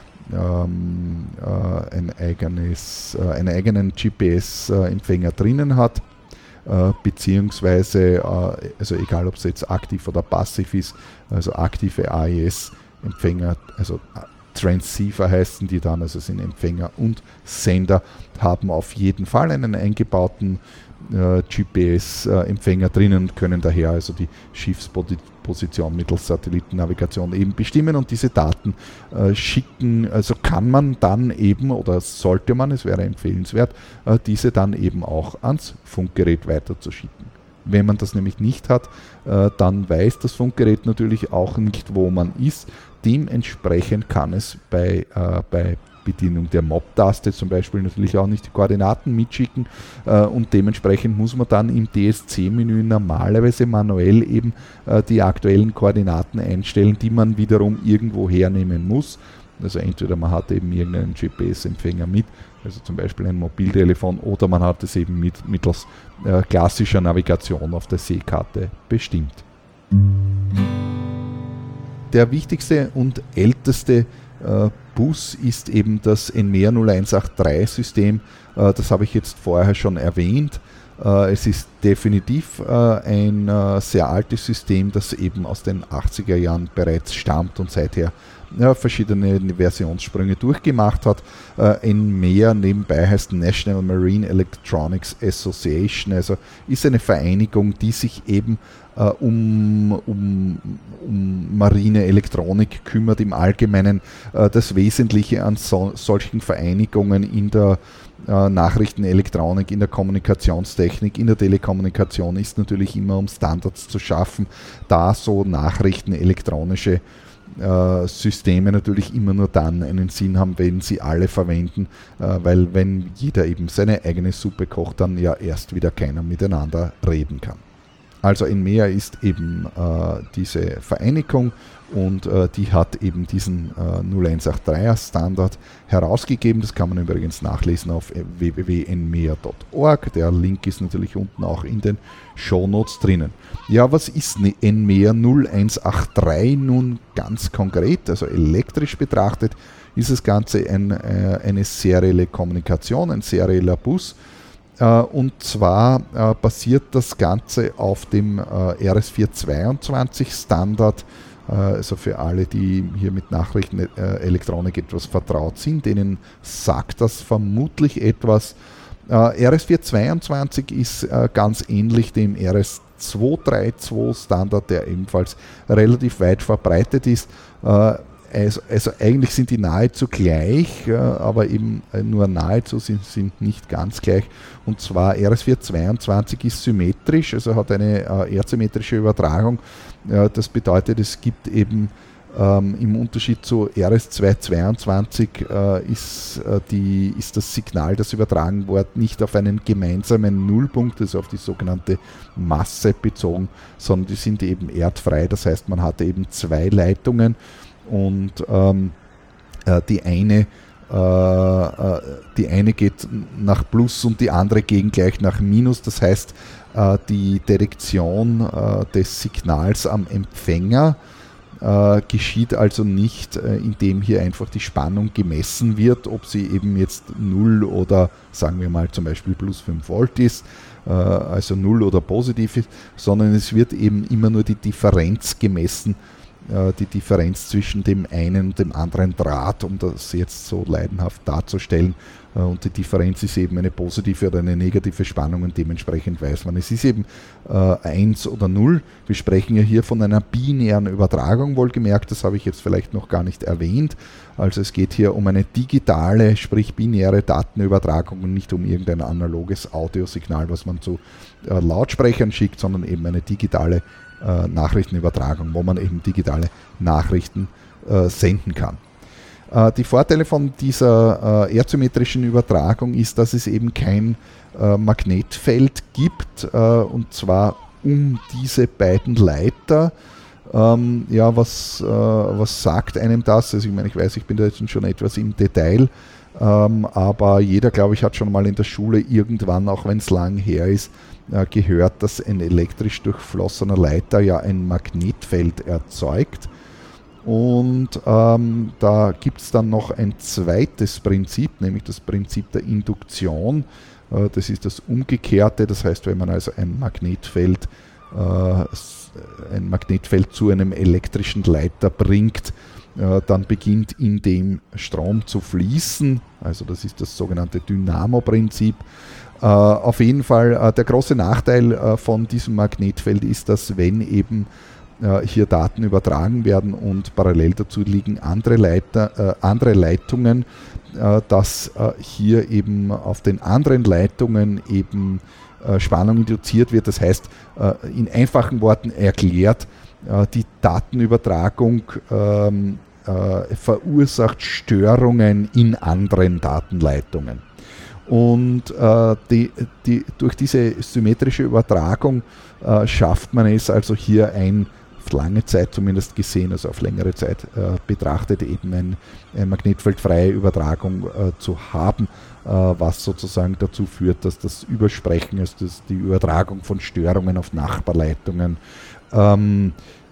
ähm, ein eigenes, einen eigenen G P S-Empfänger drinnen hat. Beziehungsweise, also egal ob es jetzt aktiv oder passiv ist, also aktive A I S-Empfänger, also Transceiver heißen die dann, also sind Empfänger und Sender, haben auf jeden Fall einen eingebauten äh, G P S-Empfänger drinnen und können daher also die Schiffsposition mittels Satellitennavigation eben bestimmen und diese Daten äh, schicken, also kann man dann eben oder sollte man, es wäre empfehlenswert, äh, diese dann eben auch ans Funkgerät weiterzuschicken. Wenn man das nämlich nicht hat, äh, dann weiß das Funkgerät natürlich auch nicht, wo man ist. Dementsprechend kann es bei, äh, bei Bedienung der Mob-Taste zum Beispiel natürlich auch nicht die Koordinaten mitschicken äh, und dementsprechend muss man dann im D S C-Menü normalerweise manuell eben äh, die aktuellen Koordinaten einstellen, die man wiederum irgendwo hernehmen muss. Also entweder man hat eben irgendeinen G P S-Empfänger mit, also zum Beispiel ein Mobiltelefon, oder man hat es eben mit, mittels äh, klassischer Navigation auf der Seekarte bestimmt. Der wichtigste und älteste äh, Bus ist eben das N M E A null eins acht drei System, äh, das habe ich jetzt vorher schon erwähnt. Äh, es ist definitiv äh, ein äh, sehr altes System, das eben aus den achtziger Jahren bereits stammt und seither ja, verschiedene Versionssprünge durchgemacht hat. Äh, N M E A nebenbei heißt National Marine Electronics Association, also ist eine Vereinigung, die sich eben äh, um, um, um marine Elektronik kümmert im Allgemeinen. Äh, das Wesentliche an so, solchen Vereinigungen in der äh, Nachrichtenelektronik, in der Kommunikationstechnik, in der Telekommunikation ist natürlich immer, um Standards zu schaffen, da so nachrichtenelektronische Äh, Systeme natürlich immer nur dann einen Sinn haben, wenn sie alle verwenden, äh, weil wenn jeder eben seine eigene Suppe kocht, dann ja erst wieder keiner miteinander reden kann. Also N M E A ist eben äh, diese Vereinigung und äh, die hat eben diesen äh, null eins acht dreier Standard herausgegeben. Das kann man übrigens nachlesen auf w w w punkt n m e a punkt org. Der Link ist natürlich unten auch in den Shownotes drinnen. Ja, was ist N M E A null eins acht drei nun ganz konkret? Also elektrisch betrachtet ist das Ganze ein, äh, eine serielle Kommunikation, ein serieller Bus. Uh, und zwar uh, basiert das Ganze auf dem uh, R S vierhundertzweiundzwanzig Standard, uh, also für alle, die hier mit Nachrichtenelektronik etwas vertraut sind, denen sagt das vermutlich etwas. Uh, R S vierhundertzweiundzwanzig ist uh, ganz ähnlich dem R S zweihundertzweiunddreißig Standard, der ebenfalls relativ weit verbreitet ist. Uh, Also, also eigentlich sind die nahezu gleich, äh, aber eben nur nahezu, sind, sind nicht ganz gleich. Und zwar R S vierhundertzweiundzwanzig ist symmetrisch, also hat eine äh, erzsymmetrische Übertragung. Äh, das bedeutet, es gibt eben ähm, im Unterschied zu R S zweihundertzweiundzwanzig äh, ist, äh, die, ist das Signal, das übertragen wird, nicht auf einen gemeinsamen Nullpunkt, also auf die sogenannte Masse bezogen, sondern die sind eben erdfrei. Das heißt, man hat eben zwei Leitungen. Und ähm, äh, die, eine, äh, äh, die eine geht nach Plus und die andere gehen gleich nach Minus. Das heißt, äh, die Detektion äh, des Signals am Empfänger äh, geschieht also nicht, äh, indem hier einfach die Spannung gemessen wird, ob sie eben jetzt null oder sagen wir mal zum Beispiel plus fünf Volt ist, äh, also null oder positiv ist, sondern es wird eben immer nur die Differenz gemessen, die Differenz zwischen dem einen und dem anderen Draht, um das jetzt so leidenhaft darzustellen. Und die Differenz ist eben eine positive oder eine negative Spannung und dementsprechend weiß man, es ist eben äh, eins oder null. Wir sprechen ja hier von einer binären Übertragung, wohlgemerkt, das habe ich jetzt vielleicht noch gar nicht erwähnt. Also es geht hier um eine digitale, sprich binäre Datenübertragung und nicht um irgendein analoges Audiosignal, was man zu äh, Lautsprechern schickt, sondern eben eine digitale Äh, Nachrichtenübertragung, wo man eben digitale Nachrichten äh, senden kann. Äh, die Vorteile von dieser äh, erdsymmetrischen Übertragung ist, dass es eben kein äh, Magnetfeld gibt, äh, und zwar um diese beiden Leiter. Ähm, ja, was, äh, was sagt einem das? Also ich meine, ich weiß, ich bin da jetzt schon etwas im Detail, ähm, aber jeder, glaube ich, hat schon mal in der Schule irgendwann, auch wenn es lang her ist, gehört, dass ein elektrisch durchflossener Leiter ja ein Magnetfeld erzeugt. Und ähm, da gibt es dann noch ein zweites Prinzip, nämlich das Prinzip der Induktion. Äh, das ist das Umgekehrte, das heißt, wenn man also ein Magnetfeld, äh, ein Magnetfeld zu einem elektrischen Leiter bringt, äh, dann beginnt in dem Strom zu fließen. Also das ist das sogenannte Dynamo-Prinzip. Uh, auf jeden Fall, uh, der große Nachteil uh, von diesem Magnetfeld ist, dass wenn eben uh, hier Daten übertragen werden und parallel dazu liegen andere, Leiter, uh, andere Leitungen, uh, dass uh, hier eben auf den anderen Leitungen eben uh, Spannung induziert wird. Das heißt, uh, in einfachen Worten erklärt, uh, die Datenübertragung um, äh, verursacht Störungen in anderen Datenleitungen. Und äh, die, die, durch diese symmetrische Übertragung äh, schafft man es also hier ein, auf lange Zeit zumindest gesehen, also auf längere Zeit äh, betrachtet, eben ein, eine magnetfeldfreie Übertragung äh, zu haben, äh, was sozusagen dazu führt, dass das Übersprechen, also dass die Übertragung von Störungen auf Nachbarleitungen ähm,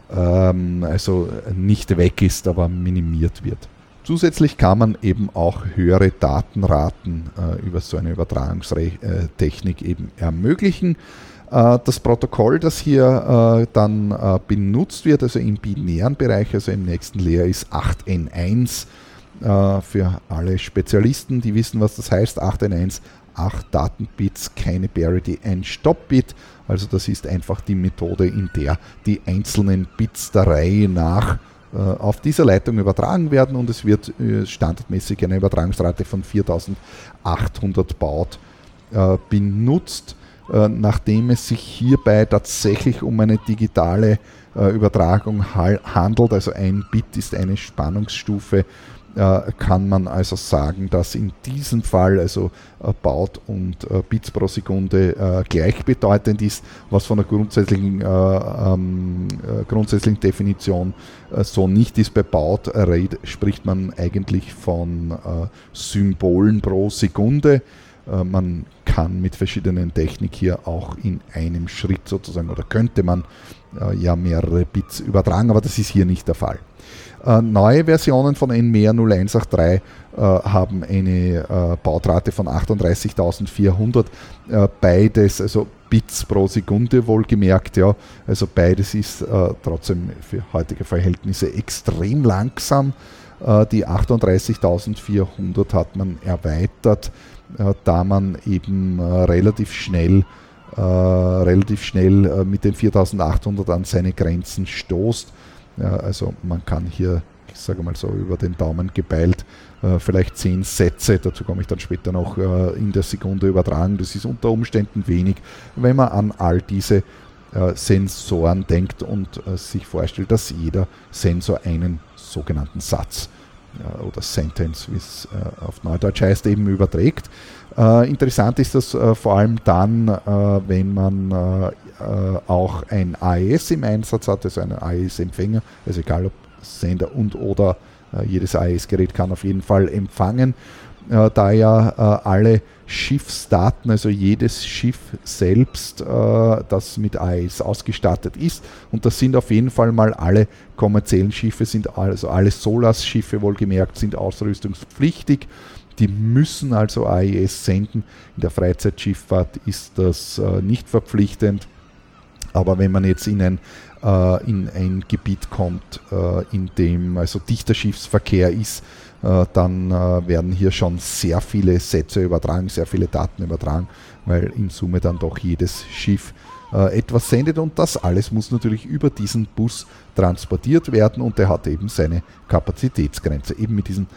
ähm, also nicht weg ist, aber minimiert wird. Zusätzlich kann man eben auch höhere Datenraten äh, über so eine Übertragungstechnik eben ermöglichen. Äh, das Protokoll, das hier äh, dann äh, benutzt wird, also im binären Bereich, also im nächsten Layer, ist acht N eins. Äh, für alle Spezialisten, die wissen, was das heißt. acht N eins, acht Datenbits, keine Parity, ein Stoppbit. Also das ist einfach die Methode, in der die einzelnen Bits der Reihe nach auf dieser Leitung übertragen werden, und es wird standardmäßig eine Übertragungsrate von viertausendachthundert Baud äh, benutzt. Äh, nachdem es sich hierbei tatsächlich um eine digitale äh, Übertragung ha- handelt, also ein Bit ist eine Spannungsstufe, äh, kann man also sagen, dass in diesem Fall also äh, Baud und äh, Bits pro Sekunde äh, gleichbedeutend ist, was von der grundsätzlichen, äh, ähm, äh, grundsätzlichen Definition äh, so nicht ist. Bei Baud äh, spricht man eigentlich von äh, Symbolen pro Sekunde. Äh, man kann mit verschiedenen Techniken hier auch in einem Schritt sozusagen, oder könnte man äh, ja mehrere Bits übertragen, aber das ist hier nicht der Fall. Äh, neue Versionen von N M E A null eins acht drei äh, haben eine äh, Baudrate von achtunddreißigtausendvierhundert. Äh, beides, also Bits pro Sekunde wohlgemerkt, ja. Also beides ist äh, trotzdem für heutige Verhältnisse extrem langsam. Äh, die achtunddreißigtausendvierhundert hat man erweitert, äh, da man eben äh, relativ schnell äh, relativ schnell äh, mit den viertausendachthundert an seine Grenzen stoßt. Ja, also man kann hier, ich sage mal so über den Daumen gepeilt, äh, vielleicht zehn Sätze, dazu komme ich dann später noch, äh, in der Sekunde übertragen. Das ist unter Umständen wenig, wenn man an all diese äh, Sensoren denkt und äh, sich vorstellt, dass jeder Sensor einen sogenannten Satz äh, oder Sentence, wie es äh, auf Neudeutsch heißt, eben überträgt. Äh, interessant ist das äh, vor allem dann, äh, wenn man äh, äh, auch ein A E S im Einsatz hat, also einen A E S-Empfänger, also egal ob Sender und oder äh, jedes A E S-Gerät kann auf jeden Fall empfangen, äh, da ja äh, alle Schiffsdaten, also jedes Schiff selbst, äh, das mit A E S ausgestattet ist, und das sind auf jeden Fall mal alle kommerziellen Schiffe, sind also alle SOLAS-Schiffe wohlgemerkt, sind ausrüstungspflichtig. Die müssen also A E S senden. In der Freizeitschifffahrt ist das äh, nicht verpflichtend. Aber wenn man jetzt in ein, äh, in ein Gebiet kommt, äh, in dem also dichter Schiffsverkehr ist, äh, dann äh, werden hier schon sehr viele Sätze übertragen, sehr viele Daten übertragen, weil in Summe dann doch jedes Schiff äh, etwas sendet, und das alles muss natürlich über diesen Bus transportiert werden, und der hat eben seine Kapazitätsgrenze, eben mit diesen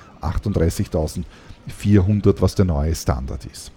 achtunddreißigtausendvierhundert, was der neue Standard ist.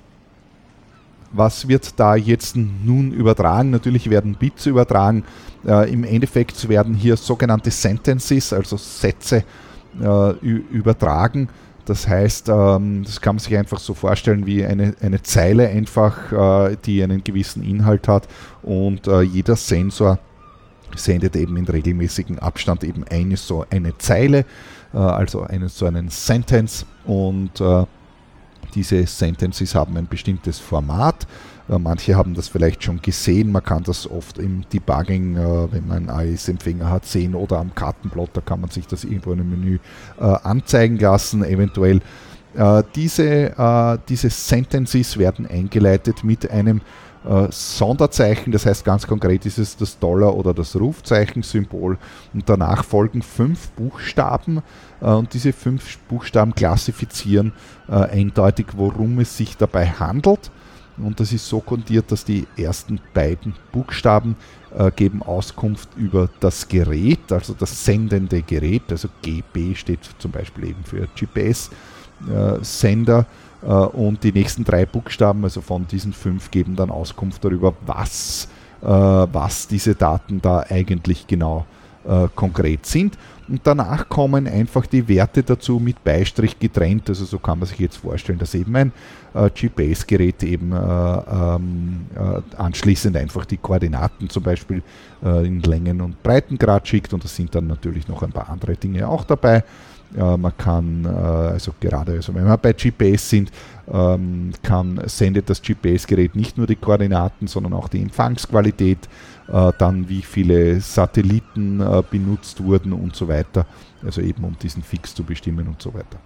Was wird da jetzt nun übertragen? Natürlich werden Bits übertragen. Äh, Im Endeffekt werden hier sogenannte Sentences, also Sätze, äh, übertragen. Das heißt, ähm, das kann man sich einfach so vorstellen wie eine, eine Zeile einfach, äh, die einen gewissen Inhalt hat, und äh, jeder Sensor sendet eben in regelmäßigem Abstand eben eine so eine Zeile, äh, also eine, so einen Sentence, und äh, diese Sentences haben ein bestimmtes Format. Äh, manche haben das vielleicht schon gesehen. Man kann das oft im Debugging, äh, wenn man einen A E S-Empfänger hat, sehen, oder am Kartenplotter kann man sich das irgendwo in einem Menü äh, anzeigen lassen, eventuell. Äh, diese, äh, diese Sentences werden eingeleitet mit einem äh, Sonderzeichen, das heißt ganz konkret ist es das Dollar- oder das Rufzeichensymbol, und danach folgen fünf Buchstaben, äh, und diese fünf Buchstaben klassifizieren äh, eindeutig, worum es sich dabei handelt, und das ist so kodiert, dass die ersten beiden Buchstaben äh, geben Auskunft über das Gerät, also das sendende Gerät, also G B steht zum Beispiel eben für G P S-Sender, äh, und die nächsten drei Buchstaben, also von diesen fünf, geben dann Auskunft darüber, was, äh, was diese Daten da eigentlich genau äh, konkret sind. Und danach kommen einfach die Werte dazu mit Beistrich getrennt. Also so kann man sich jetzt vorstellen, dass eben ein äh, G P S-Gerät eben äh, ähm, äh, anschließend einfach die Koordinaten zum Beispiel äh, in Längen- und Breitengrad schickt. Und da sind dann natürlich noch ein paar andere Dinge auch dabei. Äh, man kann, äh, also gerade also wenn wir bei G P S sind, ähm, kann, sendet das G P S-Gerät nicht nur die Koordinaten, sondern auch die Empfangsqualität, äh, dann wie viele Satelliten äh, benutzt wurden und so weiter, also eben um diesen Fix zu bestimmen und so weiter.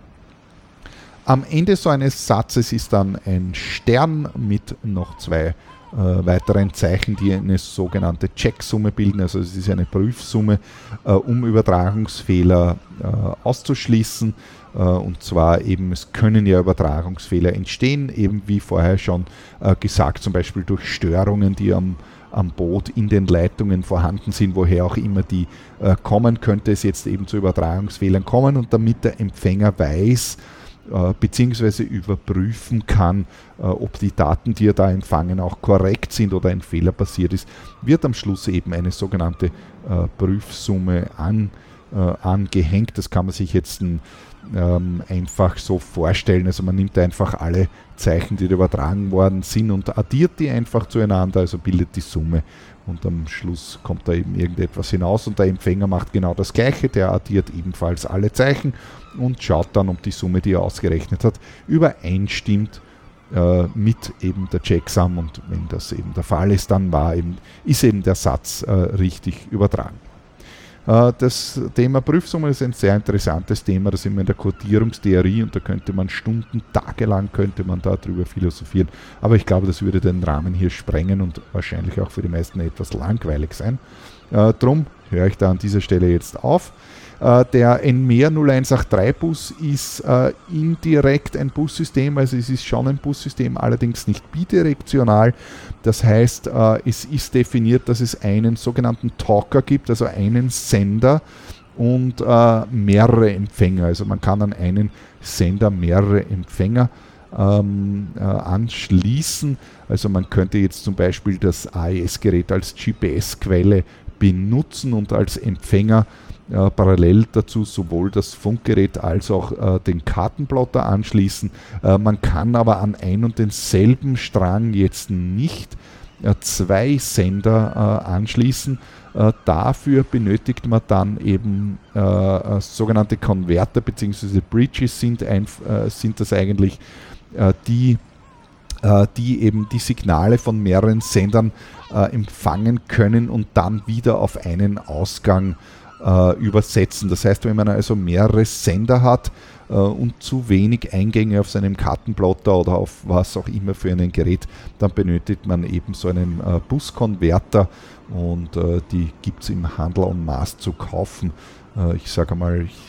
Am Ende so eines Satzes ist dann ein Stern mit noch zwei Äh, weiteren Zeichen, die eine sogenannte Checksumme bilden, also es ist eine Prüfsumme, äh, um Übertragungsfehler äh, auszuschließen, äh, und zwar eben, es können ja Übertragungsfehler entstehen, eben wie vorher schon äh, gesagt, zum Beispiel durch Störungen, die am, am Boot in den Leitungen vorhanden sind, woher auch immer die äh, kommen, könnte es jetzt eben zu Übertragungsfehlern kommen, und damit der Empfänger weiß, beziehungsweise überprüfen kann, ob die Daten, die er da empfangen, auch korrekt sind oder ein Fehler passiert ist, wird am Schluss eben eine sogenannte Prüfsumme an, angehängt. Das kann man sich jetzt ähm, einfach so vorstellen. Also man nimmt einfach alle Zeichen, die da übertragen worden sind, und addiert die einfach zueinander, also bildet die Summe. Und am Schluss kommt da eben irgendetwas hinaus, und der Empfänger macht genau das Gleiche, der addiert ebenfalls alle Zeichen und schaut dann, ob die Summe, die er ausgerechnet hat, übereinstimmt äh, mit eben der Checksum, und wenn das eben der Fall ist, dann war eben, ist eben der Satz äh, richtig übertragen. Äh, das Thema Prüfsumme ist ein sehr interessantes Thema, das ist immer in der Codierungstheorie, und da könnte man Stunden, tagelang könnte man darüber philosophieren, aber ich glaube, das würde den Rahmen hier sprengen und wahrscheinlich auch für die meisten etwas langweilig sein. Äh, drum höre ich da an dieser Stelle jetzt auf. Uh, der N M E A null eins acht drei Bus ist uh, indirekt ein Bussystem, also es ist schon ein Bussystem, allerdings nicht bidirektional. Das heißt, uh, es ist definiert, dass es einen sogenannten Talker gibt, also einen Sender und uh, mehrere Empfänger. Also man kann an einen Sender mehrere Empfänger ähm, äh, anschließen. Also man könnte jetzt zum Beispiel das A E S-Gerät als G P S-Quelle benutzen und als Empfänger Äh, parallel dazu sowohl das Funkgerät als auch äh, den Kartenplotter anschließen. Äh, man kann aber an ein und denselben Strang jetzt nicht äh, zwei Sender äh, anschließen. Äh, dafür benötigt man dann eben äh, äh, sogenannte Konverter bzw. Bridges sind, ein, äh, sind das eigentlich äh, die äh, die eben die Signale von mehreren Sendern äh, empfangen können und dann wieder auf einen Ausgang Uh, übersetzen. Das heißt, wenn man also mehrere Sender hat uh, und zu wenig Eingänge auf seinem Kartenplotter oder auf was auch immer für ein Gerät, dann benötigt man eben so einen uh, Buskonverter, und uh, die gibt es im Handel en masse zu kaufen. Uh, ich sage mal, ich,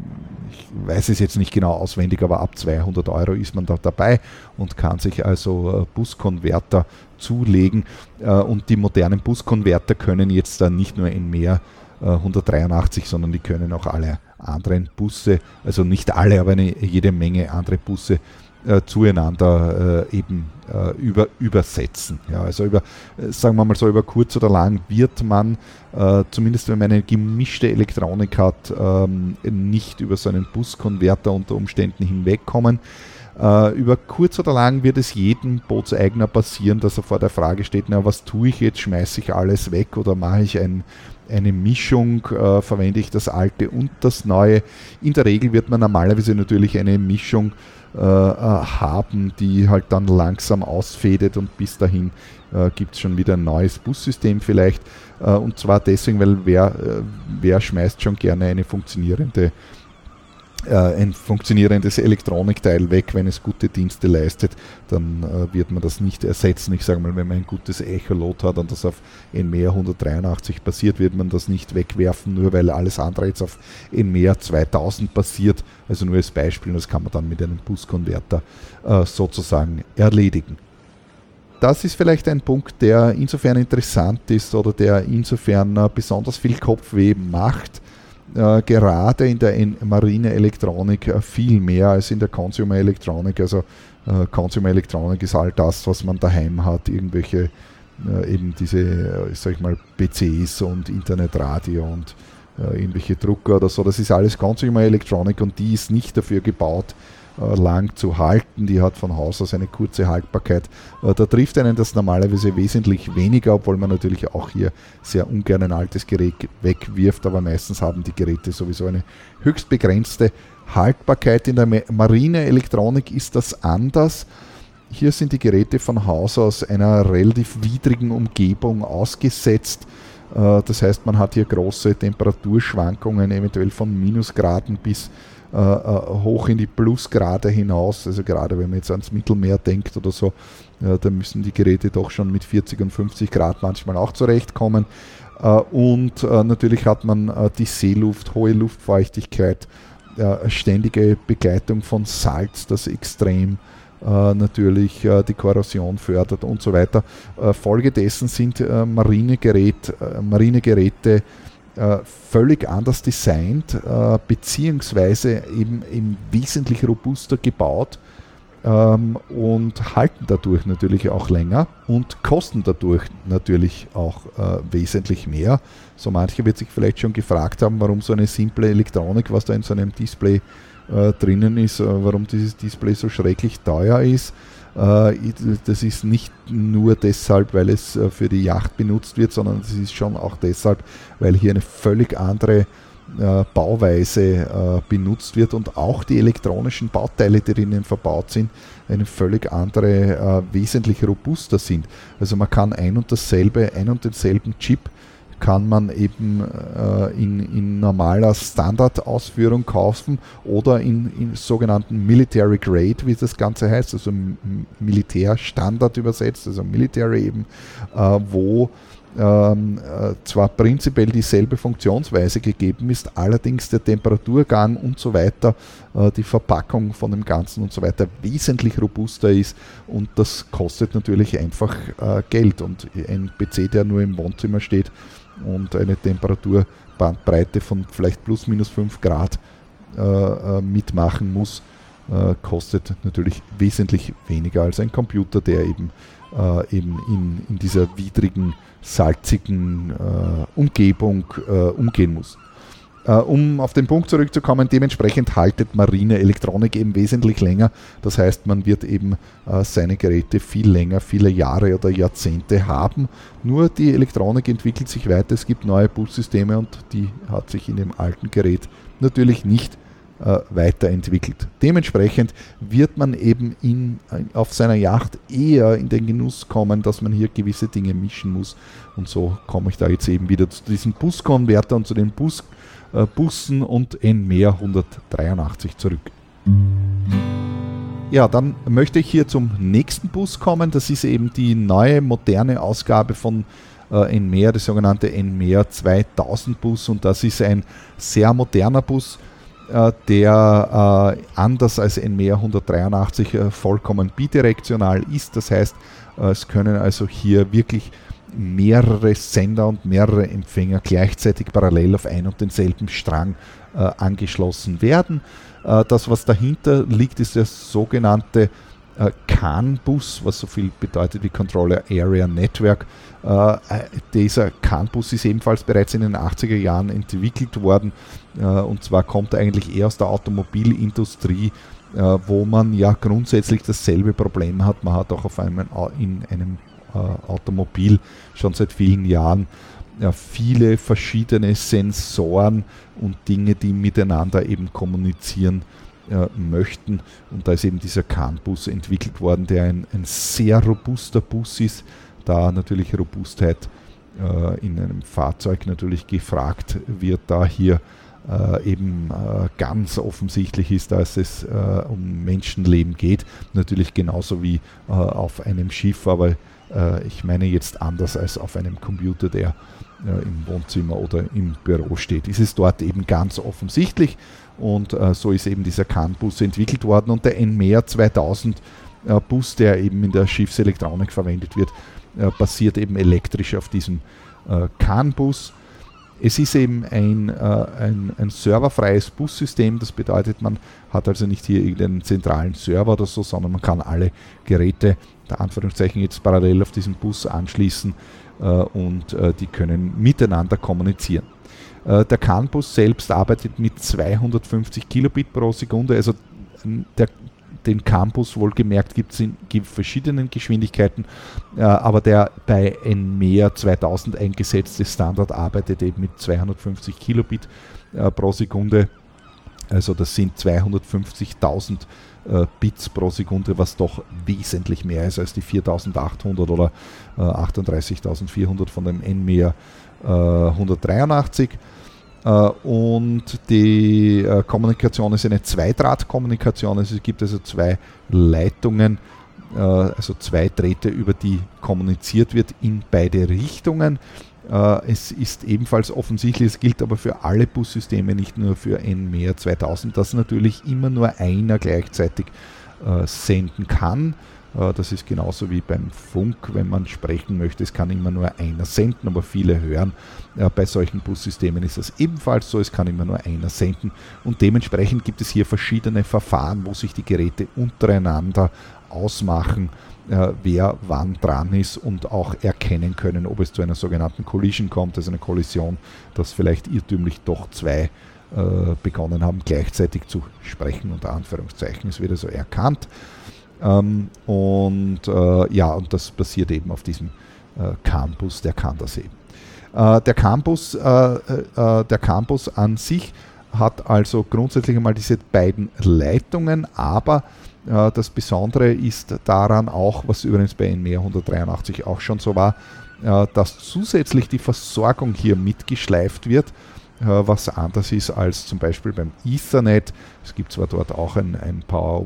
ich weiß es jetzt nicht genau auswendig, aber ab zweihundert Euro ist man da dabei und kann sich also uh, Buskonverter zulegen. Uh, und die modernen Buskonverter können jetzt dann nicht nur in mehr hundertdreiundachtzig, sondern die können auch alle anderen Busse, also nicht alle, aber eine, jede Menge andere Busse äh, zueinander äh, eben äh, über, übersetzen. Ja, also über, äh, sagen wir mal so, über kurz oder lang wird man, äh, zumindest wenn man eine gemischte Elektronik hat, ähm, nicht über so einen Buskonverter unter Umständen hinwegkommen. Uh, über kurz oder lang wird es jedem Bootseigner passieren, dass er vor der Frage steht, na, was tue ich jetzt, schmeiße ich alles weg oder mache ich ein, eine Mischung, uh, verwende ich das Alte und das Neue. In der Regel wird man normalerweise natürlich eine Mischung uh, uh, haben, die halt dann langsam ausfädet, und bis dahin uh, gibt es schon wieder ein neues Bussystem vielleicht. Uh, und zwar deswegen, weil wer, uh, wer schmeißt schon gerne eine funktionierende ein funktionierendes Elektronikteil weg, wenn es gute Dienste leistet, dann äh, wird man das nicht ersetzen. Ich sage mal, wenn man ein gutes Echolot hat und das auf N M E A hundertdreiundachtzig basiert, wird man das nicht wegwerfen, nur weil alles andere jetzt auf N M E A zweitausend basiert. Also nur als Beispiel, das kann man dann mit einem Buskonverter äh, sozusagen erledigen. Das ist vielleicht ein Punkt, der insofern interessant ist oder der insofern äh, besonders viel Kopfweh macht, Äh, gerade in der en- Marineelektronik äh, viel mehr als in der Consumer-Elektronik. Also äh, Consumer-Elektronik ist all das, was man daheim hat, irgendwelche äh, eben diese, äh, sag ich mal, P Cs und Internetradio und äh, irgendwelche Drucker oder so. Das ist alles Consumer Electronic und die ist nicht dafür gebaut, äh, lang zu halten. Die hat von Haus aus eine kurze Haltbarkeit. Äh, da trifft einen das normalerweise wesentlich weniger, obwohl man natürlich auch hier sehr ungern ein altes Gerät wegwirft, aber meistens haben die Geräte sowieso eine höchst begrenzte Haltbarkeit. In der Marineelektronik ist das anders. Hier sind die Geräte von Haus aus einer relativ widrigen Umgebung ausgesetzt. Das heißt, man hat hier große Temperaturschwankungen, eventuell von Minusgraden bis äh, hoch in die Plusgrade hinaus. Also gerade wenn man jetzt ans Mittelmeer denkt oder so, äh, da müssen die Geräte doch schon mit vierzig und fünfzig Grad manchmal auch zurechtkommen. Äh, und äh, natürlich hat man äh, die Seeluft, hohe Luftfeuchtigkeit, äh, ständige Begleitung von Salz, das extrem Uh, natürlich uh, die Korrosion fördert und so weiter. Uh, Folge dessen sind uh, Marinegerät, uh, Marinegeräte uh, völlig anders designt, uh, beziehungsweise eben, eben wesentlich robuster gebaut um, und halten dadurch natürlich auch länger und kosten dadurch natürlich auch uh, wesentlich mehr. So mancher wird sich vielleicht schon gefragt haben, warum so eine simple Elektronik, was da in so einem Display Äh, drinnen ist, äh, warum dieses Display so schrecklich teuer ist. Äh, das ist nicht nur deshalb, weil es äh, für die Yacht benutzt wird, sondern es ist schon auch deshalb, weil hier eine völlig andere äh, Bauweise äh, benutzt wird und auch die elektronischen Bauteile, die drinnen verbaut sind, eine völlig andere, äh, wesentlich robuster sind. Also man kann ein und dasselbe, ein und denselben Chip kann man eben äh, in, in normaler Standardausführung kaufen oder in, in sogenannten Military Grade, wie das Ganze heißt, also Militärstandard übersetzt, also Military eben, äh, wo ähm, äh, zwar prinzipiell dieselbe Funktionsweise gegeben ist, allerdings der Temperaturgang und so weiter, äh, die Verpackung von dem Ganzen und so weiter wesentlich robuster ist und das kostet natürlich einfach äh, Geld und ein P C, der nur im Wohnzimmer steht, und eine Temperaturbandbreite von vielleicht plus minus fünf Grad äh, mitmachen muss, äh, kostet natürlich wesentlich weniger als ein Computer, der eben, äh, eben in, in dieser widrigen, salzigen äh, Umgebung äh, umgehen muss. Uh, um auf den Punkt zurückzukommen, dementsprechend haltet Marineelektronik eben wesentlich länger. Das heißt, man wird eben uh, seine Geräte viel länger, viele Jahre oder Jahrzehnte haben. Nur die Elektronik entwickelt sich weiter. Es gibt neue Bussysteme und die hat sich in dem alten Gerät natürlich nicht uh, weiterentwickelt. Dementsprechend wird man eben in, auf seiner Yacht eher in den Genuss kommen, dass man hier gewisse Dinge mischen muss. Und so komme ich da jetzt eben wieder zu diesem Buskonverter und zu den Bus Bussen und N M E A hundertdreiundachtzig zurück. Ja, dann möchte ich hier zum nächsten Bus kommen. Das ist eben die neue, moderne Ausgabe von äh, N M E A, der sogenannte N M E A zweitausend Bus. Und das ist ein sehr moderner Bus, äh, der äh, anders als N M E A hundertdreiundachtzig äh, vollkommen bidirektional ist. Das heißt, äh, es können also hier wirklich mehrere Sender und mehrere Empfänger gleichzeitig parallel auf ein und denselben Strang äh, angeschlossen werden. Äh, das, was dahinter liegt, ist der sogenannte äh, C A N-Bus, was so viel bedeutet wie Controller Area Network. Äh, dieser C A N-Bus ist ebenfalls bereits in den achtziger Jahren entwickelt worden äh, und zwar kommt er eigentlich eher aus der Automobilindustrie, äh, wo man ja grundsätzlich dasselbe Problem hat. Man hat auch auf einem, in einem Automobil schon seit vielen Jahren ja, viele verschiedene Sensoren und Dinge, die miteinander eben kommunizieren äh, möchten. Und da ist eben dieser C A N-Bus entwickelt worden, der ein, ein sehr robuster Bus ist, da natürlich Robustheit äh, in einem Fahrzeug natürlich gefragt wird, da hier äh, eben äh, ganz offensichtlich ist, dass es äh, um Menschenleben geht. Natürlich genauso wie äh, auf einem Schiff, aber ich meine jetzt anders als auf einem Computer, der äh, im Wohnzimmer oder im Büro steht. Ist es dort eben ganz offensichtlich und äh, so ist eben dieser C A N-Bus entwickelt worden und der N M E A zweitausend äh, Bus, der eben in der Schiffselektronik verwendet wird, äh, basiert eben elektrisch auf diesem äh, C A N-Bus. Es ist eben ein, äh, ein, ein serverfreies Bussystem, das bedeutet, man hat also nicht hier irgendeinen zentralen Server oder so, sondern man kann alle Geräte, der Anführungszeichen, jetzt parallel auf diesen Bus anschließen äh, und äh, die können miteinander kommunizieren. Äh, der CAN-Bus selbst arbeitet mit zweihundertfünfzig Kilobit pro Sekunde, also der Den CAN-Bus wohlgemerkt gibt es in gibt verschiedenen Geschwindigkeiten, äh, aber der bei N M E A zweitausend eingesetzte Standard arbeitet eben mit zweihundertfünfzig Kilobit äh, pro Sekunde. Also das sind zweihundertfünfzigtausend äh, Bits pro Sekunde, was doch wesentlich mehr ist als die viertausendachthundert oder äh, achtunddreißigtausendvierhundert von dem N M E A äh, hundertdreiundachtzig. Und die äh, Kommunikation ist eine Zweidrahtkommunikation, also es gibt also zwei Leitungen, äh, also zwei Drähte, über die kommuniziert wird in beide Richtungen. Äh, es ist ebenfalls offensichtlich, es gilt aber für alle Bussysteme, nicht nur für N M E A zweitausend, dass natürlich immer nur einer gleichzeitig äh, senden kann. Das ist genauso wie beim Funk, wenn man sprechen möchte, es kann immer nur einer senden, aber viele hören. Bei solchen Bussystemen ist das ebenfalls so, es kann immer nur einer senden und dementsprechend gibt es hier verschiedene Verfahren, wo sich die Geräte untereinander ausmachen, wer wann dran ist und auch erkennen können, ob es zu einer sogenannten Collision kommt, also eine Kollision, dass vielleicht irrtümlich doch zwei begonnen haben, gleichzeitig zu sprechen, unter Anführungszeichen. Es wird also erkannt. Ähm, und äh, ja, und das passiert eben auf diesem äh, CAN-Bus, der kann das eben. Äh, der CAN-Bus, äh, äh, der CAN-Bus an sich hat also grundsätzlich einmal diese beiden Leitungen, aber äh, das Besondere ist daran auch, was übrigens bei N M E A hundertdreiundachtzig auch schon so war, äh, dass zusätzlich die Versorgung hier mitgeschleift wird, was anders ist als zum Beispiel beim Ethernet. Es gibt zwar dort auch ein, ein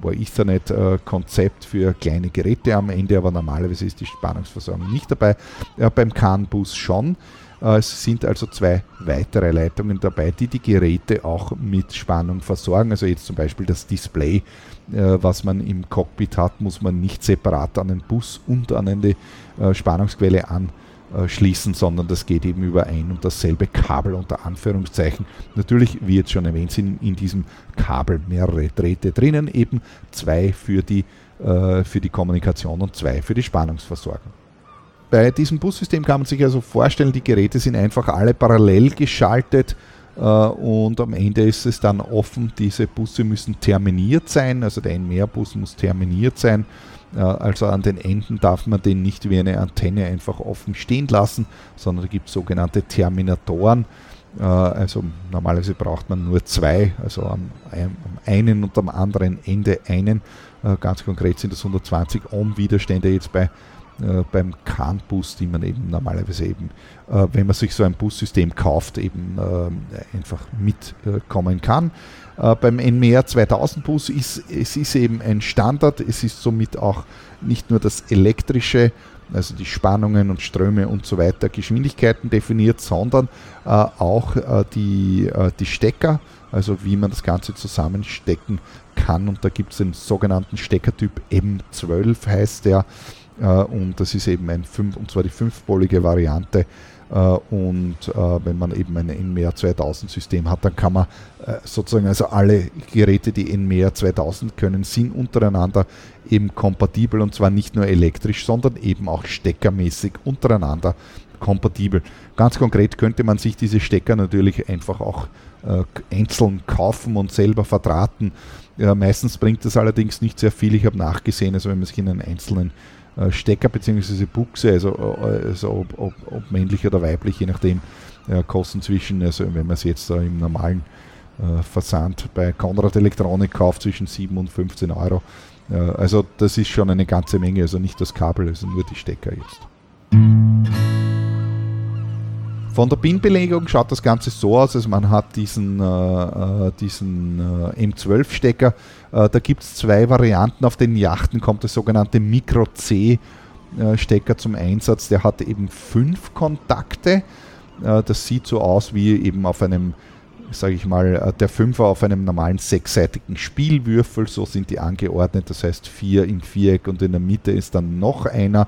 Power-over-Ethernet-Konzept für kleine Geräte am Ende, aber normalerweise ist die Spannungsversorgung nicht dabei. Ja, beim CAN-Bus schon. Es sind also zwei weitere Leitungen dabei, die die Geräte auch mit Spannung versorgen. Also jetzt zum Beispiel das Display, was man im Cockpit hat, muss man nicht separat an den Bus und an eine Spannungsquelle an schließen, sondern das geht eben über ein und dasselbe Kabel unter Anführungszeichen. Natürlich, wie jetzt schon erwähnt, sind in diesem Kabel mehrere Drähte drinnen, eben zwei für die, äh, für die Kommunikation und zwei für die Spannungsversorgung. Bei diesem Bussystem kann man sich also vorstellen, die Geräte sind einfach alle parallel geschaltet äh, und am Ende ist es dann offen, diese Busse müssen terminiert sein, also der N M E A-Bus muss terminiert sein. Also an den Enden darf man den nicht wie eine Antenne einfach offen stehen lassen, sondern da gibt es sogenannte Terminatoren. Also normalerweise braucht man nur zwei, also am einen und am anderen Ende einen. Ganz konkret sind das hundertzwanzig Ohm Widerstände jetzt bei beim CAN-Bus, die man eben normalerweise eben, wenn man sich so ein Bussystem kauft, eben einfach mitkommen kann. Uh, beim N M E A zweitausend Bus ist es ist eben ein Standard, es ist somit auch nicht nur das elektrische, also die Spannungen und Ströme und so weiter, Geschwindigkeiten definiert, sondern uh, auch uh, die, uh, die Stecker, also wie man das Ganze zusammenstecken kann, und da gibt es den sogenannten Steckertyp M zwölf heißt der, uh, und das ist eben ein fünf, und zwar die fünfpolige Variante. Uh, und uh, wenn man eben ein N M E A zweitausend System hat, dann kann man uh, sozusagen, also alle Geräte, die N M E A zweitausend können, sind untereinander eben kompatibel, und zwar nicht nur elektrisch, sondern eben auch steckermäßig untereinander kompatibel. Ganz konkret könnte man sich diese Stecker natürlich einfach auch uh, einzeln kaufen und selber verdrahten. Uh, meistens bringt das allerdings nicht sehr viel. Ich habe nachgesehen, also wenn man sich in einen einzelnen Stecker bzw. Buchse, also, also ob, ob, ob männlich oder weiblich, je nachdem, äh, kosten zwischen, also wenn man es jetzt äh, im normalen äh, Versand bei Konrad Elektronik kauft, zwischen sieben und fünfzehn Euro. Äh, also das ist schon eine ganze Menge, also nicht das Kabel, also nur die Stecker jetzt. Von der Pin-Belegung schaut das Ganze so aus, also man hat diesen, äh, diesen äh, M zwölf Stecker, äh, da gibt es zwei Varianten, auf den Yachten kommt der sogenannte Micro-C äh, Stecker zum Einsatz, der hat eben fünf Kontakte, äh, das sieht so aus wie eben auf einem, sage ich mal, der Fünfer auf einem normalen sechsseitigen Spielwürfel, so sind die angeordnet, das heißt vier im Viereck und in der Mitte ist dann noch einer.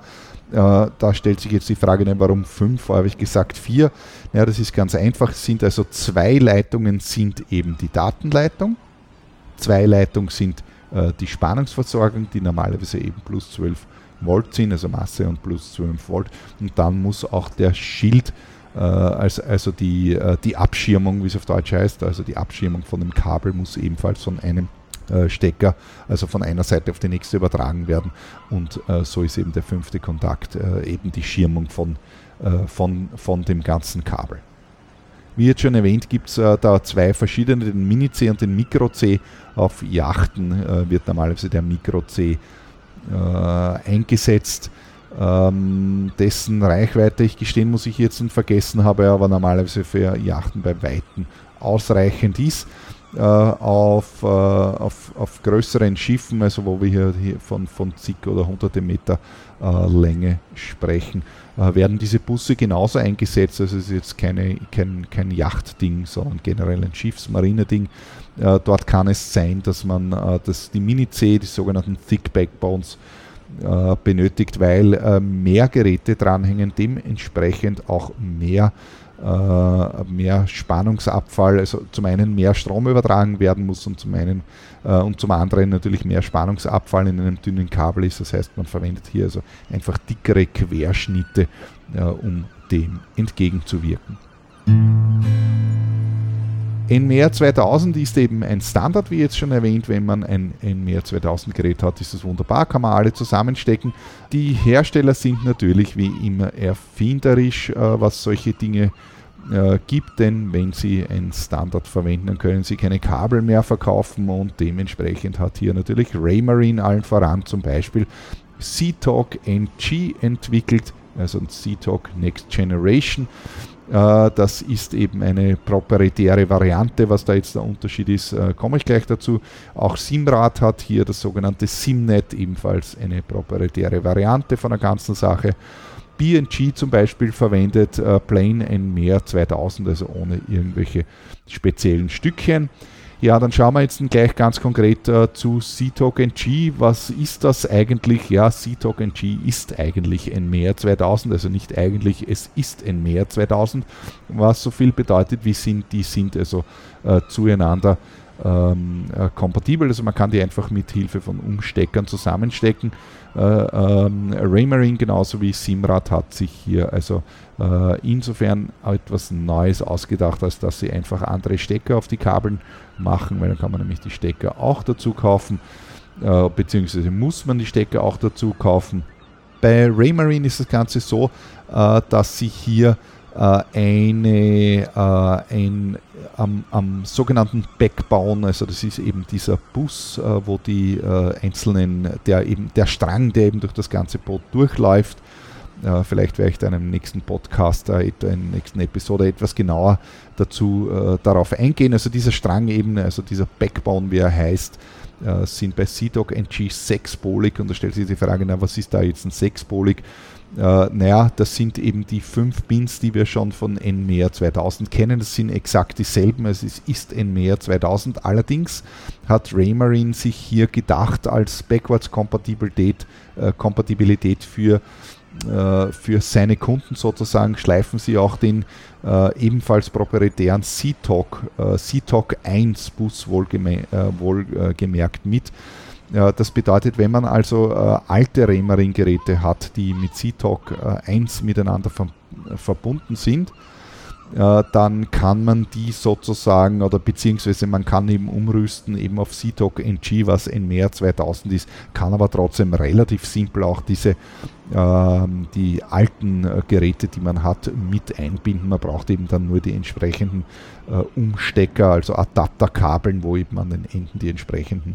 Äh, da stellt sich jetzt die Frage, ne, warum fünf? Vorher habe ich gesagt vier. Ja, das ist ganz einfach. Es sind also zwei Leitungen sind eben die Datenleitung. Zwei Leitungen sind äh, die Spannungsversorgung, die normalerweise eben plus zwölf Volt sind, also Masse und plus zwölf Volt. Und dann muss auch der Schild, äh, also, also die, äh, die Abschirmung, wie es auf Deutsch heißt, also die Abschirmung von dem Kabel muss ebenfalls von einem Stecker, also von einer Seite auf die nächste übertragen werden, und äh, so ist eben der fünfte Kontakt äh, eben die Schirmung von, äh, von, von dem ganzen Kabel. Wie jetzt schon erwähnt, gibt es äh, da zwei verschiedene, den Mini-C und den Micro-C. Auf Yachten äh, wird normalerweise der Micro-C äh, eingesetzt, ähm, dessen Reichweite, ich gestehen muss, ich jetzt nicht vergessen habe, aber normalerweise für Yachten bei Weitem ausreichend ist. Uh, auf, uh, auf, auf größeren Schiffen, also wo wir hier, hier von, von zig oder hunderte Meter uh, Länge sprechen, uh, werden diese Busse genauso eingesetzt. Also es ist jetzt keine, kein, kein Yachtding, sondern generell ein Schiffsmarineding. Uh, dort kann es sein, dass man uh, dass die Mini-C, die sogenannten Thick Backbones, uh, benötigt, weil uh, mehr Geräte dranhängen, dementsprechend auch mehr mehr Spannungsabfall, also zum einen mehr Strom übertragen werden muss und zum einen äh, und zum anderen natürlich mehr Spannungsabfall in einem dünnen Kabel ist. Das heißt, man verwendet hier also einfach dickere Querschnitte, äh, um dem entgegenzuwirken. N M R zweitausend ist eben ein Standard, wie jetzt schon erwähnt. Wenn man ein N M R zweitausend Gerät hat, ist das wunderbar, kann man alle zusammenstecken. Die Hersteller sind natürlich wie immer erfinderisch, äh, was solche Dinge äh, gibt, denn wenn sie einen Standard verwenden, dann können sie keine Kabel mehr verkaufen, und dementsprechend hat hier natürlich Raymarine allen voran zum Beispiel C-Talk N G entwickelt, also ein C-Talk Next Generation. Das ist eben eine proprietäre Variante. Was da jetzt der Unterschied ist, komme ich gleich dazu. Auch Simrad hat hier das sogenannte Simnet, ebenfalls eine proprietäre Variante von der ganzen Sache. B und G zum Beispiel verwendet äh, Plain N M R zweitausend, also ohne irgendwelche speziellen Stückchen. Ja, dann schauen wir jetzt gleich ganz konkret äh, zu C-Talk N G. Was ist das eigentlich? Ja, C-Talk N G ist eigentlich N M R zweitausend, also nicht eigentlich, es ist N M R zweitausend, was so viel bedeutet, wie sind die sind also äh, zueinander ähm, äh, kompatibel, also man kann die einfach mit Hilfe von Umsteckern zusammenstecken. Äh, ähm, Raymarine genauso wie Simrad hat sich hier also äh, insofern etwas Neues ausgedacht, als dass sie einfach andere Stecker auf die Kabeln machen, weil dann kann man nämlich die Stecker auch dazu kaufen, äh, beziehungsweise muss man die Stecker auch dazu kaufen. Bei Raymarine ist das Ganze so, äh, dass sie hier äh, eine, äh, ein, am, am sogenannten Backbone, also das ist eben dieser Bus, äh, wo die äh, einzelnen, der eben der Strang, der eben durch das ganze Boot durchläuft. Uh, vielleicht werde ich dann im nächsten Podcast, uh, in der nächsten Episode etwas genauer dazu uh, darauf eingehen. Also dieser Strang eben, also dieser Backbone, wie er heißt, uh, sind bei C-Talk N G sechspolig, und da stellt sich die Frage, na, was ist da jetzt ein sechspolig? Uh, naja, das sind eben die fünf Pins, die wir schon von N M R zweitausend kennen. Das sind exakt dieselben, also es ist N M R zweitausend. Allerdings hat Raymarine sich hier gedacht, als Backwards-Kompatibilität uh, Kompatibilität für für seine Kunden sozusagen, schleifen sie auch den äh, ebenfalls proprietären C-Talk, äh, C-Talk eins Bus wohlgeme- äh, wohlgemerkt mit. Äh, das bedeutet, wenn man also äh, alte Raymarine-Geräte hat, die mit C-Talk äh, eins miteinander ver- verbunden sind, äh, dann kann man die sozusagen, oder beziehungsweise man kann eben umrüsten eben auf C-Talk N G, was N M R zweitausend ist, kann aber trotzdem relativ simpel auch diese ähm, die alten äh, Geräte, die man hat, mit einbinden. Man braucht eben dann nur die entsprechenden äh, Umstecker, also Adapterkabeln, wo eben an den Enden die entsprechenden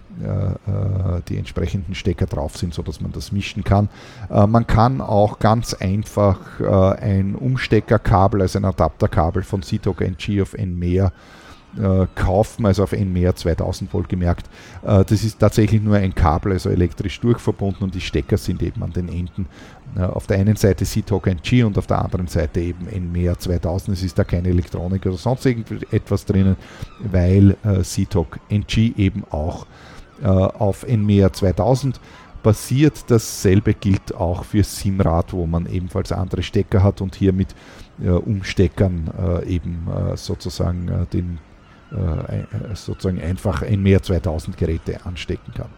die entsprechenden Stecker drauf sind, sodass man das mischen kann. Äh, man kann auch ganz einfach äh, ein Umsteckerkabel, also ein Adapterkabel von C-Talk N G auf N M R äh, kaufen, also auf N M R zweitausend wohlgemerkt. Äh, das ist tatsächlich nur ein Kabel, also elektrisch durchverbunden, und die Stecker sind eben an den Enden. Äh, auf der einen Seite C-Talk N G und auf der anderen Seite eben N M R zweitausend. Es ist da keine Elektronik oder sonst irgendetwas drinnen, weil äh, C-Talk N G eben auch auf N M R zweitausend passiert. Dasselbe gilt auch für Simrad, wo man ebenfalls andere Stecker hat und hier mit äh, Umsteckern äh, eben äh, sozusagen äh, den äh, sozusagen einfach ein mehr zweitausend Geräte anstecken kann.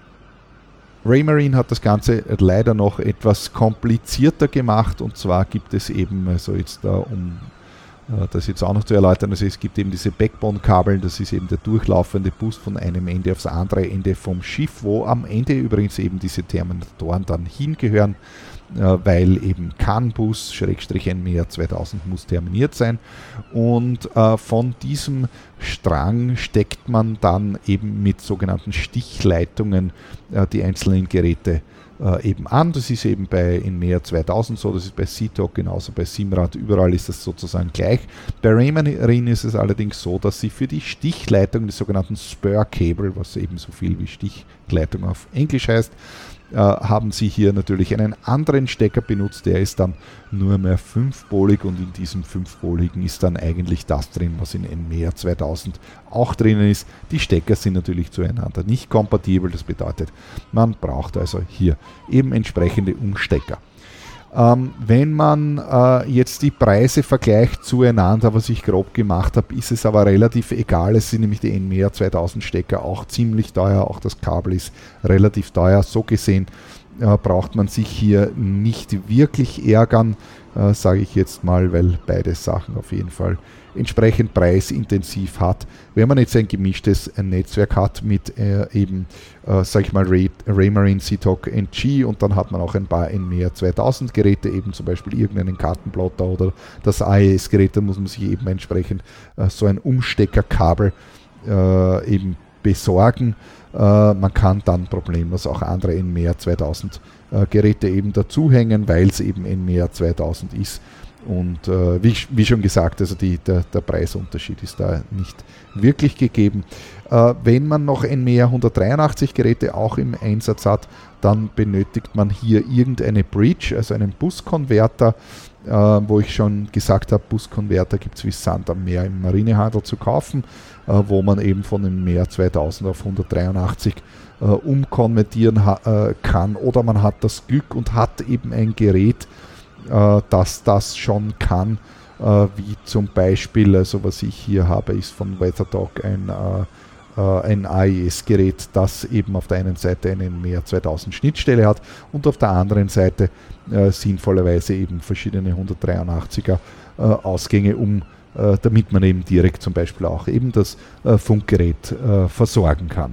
Raymarine hat das Ganze leider noch etwas komplizierter gemacht, und zwar gibt es eben, also jetzt da um das jetzt auch noch zu erläutern, also es gibt eben diese Backbone-Kabel, das ist eben der durchlaufende Bus von einem Ende aufs andere Ende vom Schiff, wo am Ende übrigens eben diese Terminatoren dann hingehören, weil eben CAN-Bus, Schrägstrich N M E A zweitausend muss terminiert sein, und äh, von diesem Strang steckt man dann eben mit sogenannten Stichleitungen äh, die einzelnen Geräte äh, eben an. Das ist eben bei N M E A zweitausend so, das ist bei C T O C genauso, bei Simrad, überall ist das sozusagen gleich. Bei Raymarine ist es allerdings so, dass sie für die Stichleitung des sogenannten Spur Cable, was eben so viel wie Stichleitung auf Englisch heißt, Äh, haben sie hier natürlich einen anderen Stecker benutzt, der ist dann nur mehr fünfpolig, und in diesem fünfpoligen ist dann eigentlich das drin, was in N M E A zweitausend auch drinnen ist. Die Stecker sind natürlich zueinander nicht kompatibel, das bedeutet, man braucht also hier eben entsprechende Umstecker. Ähm, wenn man äh, jetzt die Preise vergleicht zueinander, was ich grob gemacht habe, ist es aber relativ egal. Es sind nämlich die N M E A zweitausend Stecker auch ziemlich teuer, auch das Kabel ist relativ teuer. So gesehen äh, braucht man sich hier nicht wirklich ärgern, äh, sage ich jetzt mal, weil beide Sachen auf jeden Fall entsprechend preisintensiv hat. Wenn man jetzt ein gemischtes Netzwerk hat mit äh, eben, äh, sag ich mal, Ray, Raymarine, C T O C, N G, und dann hat man auch ein paar N M E A zweitausend Geräte, eben zum Beispiel irgendeinen Kartenplotter oder das A E S-Gerät, da muss man sich eben entsprechend äh, so ein Umsteckerkabel äh, eben besorgen. Äh, man kann dann problemlos auch andere N M E A zweitausend äh, Geräte eben dazuhängen, weil es eben N M E A zweitausend ist. Und äh, wie, wie schon gesagt, also die, der, der Preisunterschied ist da nicht wirklich gegeben. Äh, wenn man noch N M E A hundertdreiundachtzig Geräte auch im Einsatz hat, dann benötigt man hier irgendeine Bridge, also einen Buskonverter, äh, wo ich schon gesagt habe, Buskonverter gibt es wie Sand am Meer im Marinehandel zu kaufen, äh, wo man eben von N M E A zweitausend auf hundertdreiundachtzig äh, umkonvertieren ha- äh, kann, oder man hat das Glück und hat eben ein Gerät, Uh, dass das schon kann, uh, wie zum Beispiel, also was ich hier habe, ist von WeatherTalk ein, uh, uh, ein A E S-Gerät, das eben auf der einen Seite eine N M E A zweitausend Schnittstelle hat und auf der anderen Seite uh, sinnvollerweise eben verschiedene hundertdreiundachtziger uh, Ausgänge, um, uh, damit man eben direkt zum Beispiel auch eben das uh, Funkgerät uh, versorgen kann.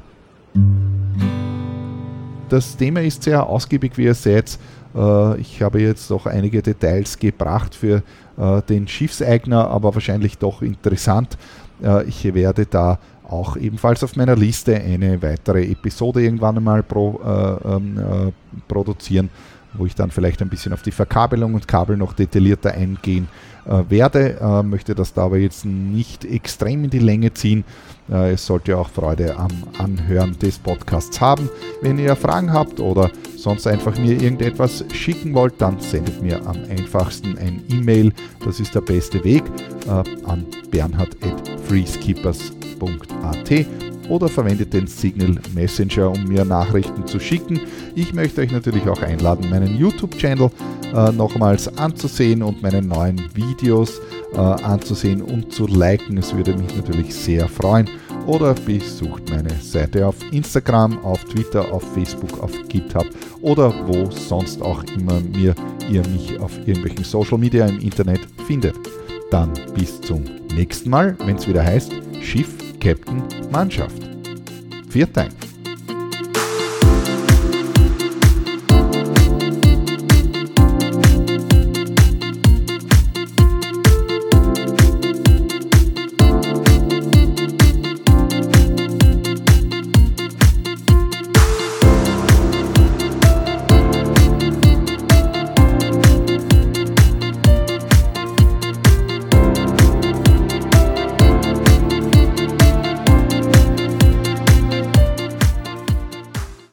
Das Thema ist sehr ausgiebig, wie ihr seht. Ich habe jetzt noch einige Details gebracht für äh, den Schiffseigner, aber wahrscheinlich doch interessant. Äh, ich werde da auch ebenfalls auf meiner Liste eine weitere Episode irgendwann einmal pro, äh, äh, produzieren, wo ich dann vielleicht ein bisschen auf die Verkabelung und Kabel noch detaillierter eingehen äh, werde. Äh, möchte das da aber jetzt nicht extrem in die Länge ziehen. Äh, es sollte auch Freude am Anhören des Podcasts haben. Wenn ihr Fragen habt oder sonst einfach mir irgendetwas schicken wollt, dann sendet mir am einfachsten ein E-Mail. Das ist der beste Weg, äh, an bernhard at freeskippers punkt a t, oder verwendet den Signal Messenger, um mir Nachrichten zu schicken. Ich möchte euch natürlich auch einladen, meinen YouTube-Channel äh, nochmals anzusehen und meine neuen Videos äh, anzusehen und zu liken. Es würde mich natürlich sehr freuen. Oder besucht meine Seite auf Instagram, auf Twitter, auf Facebook, auf GitHub oder wo sonst auch immer mir, ihr mich auf irgendwelchen Social Media im Internet findet. Dann bis zum nächsten Mal, wenn es wieder heißt Schiff, Captain, Mannschaft. Vielen Dank.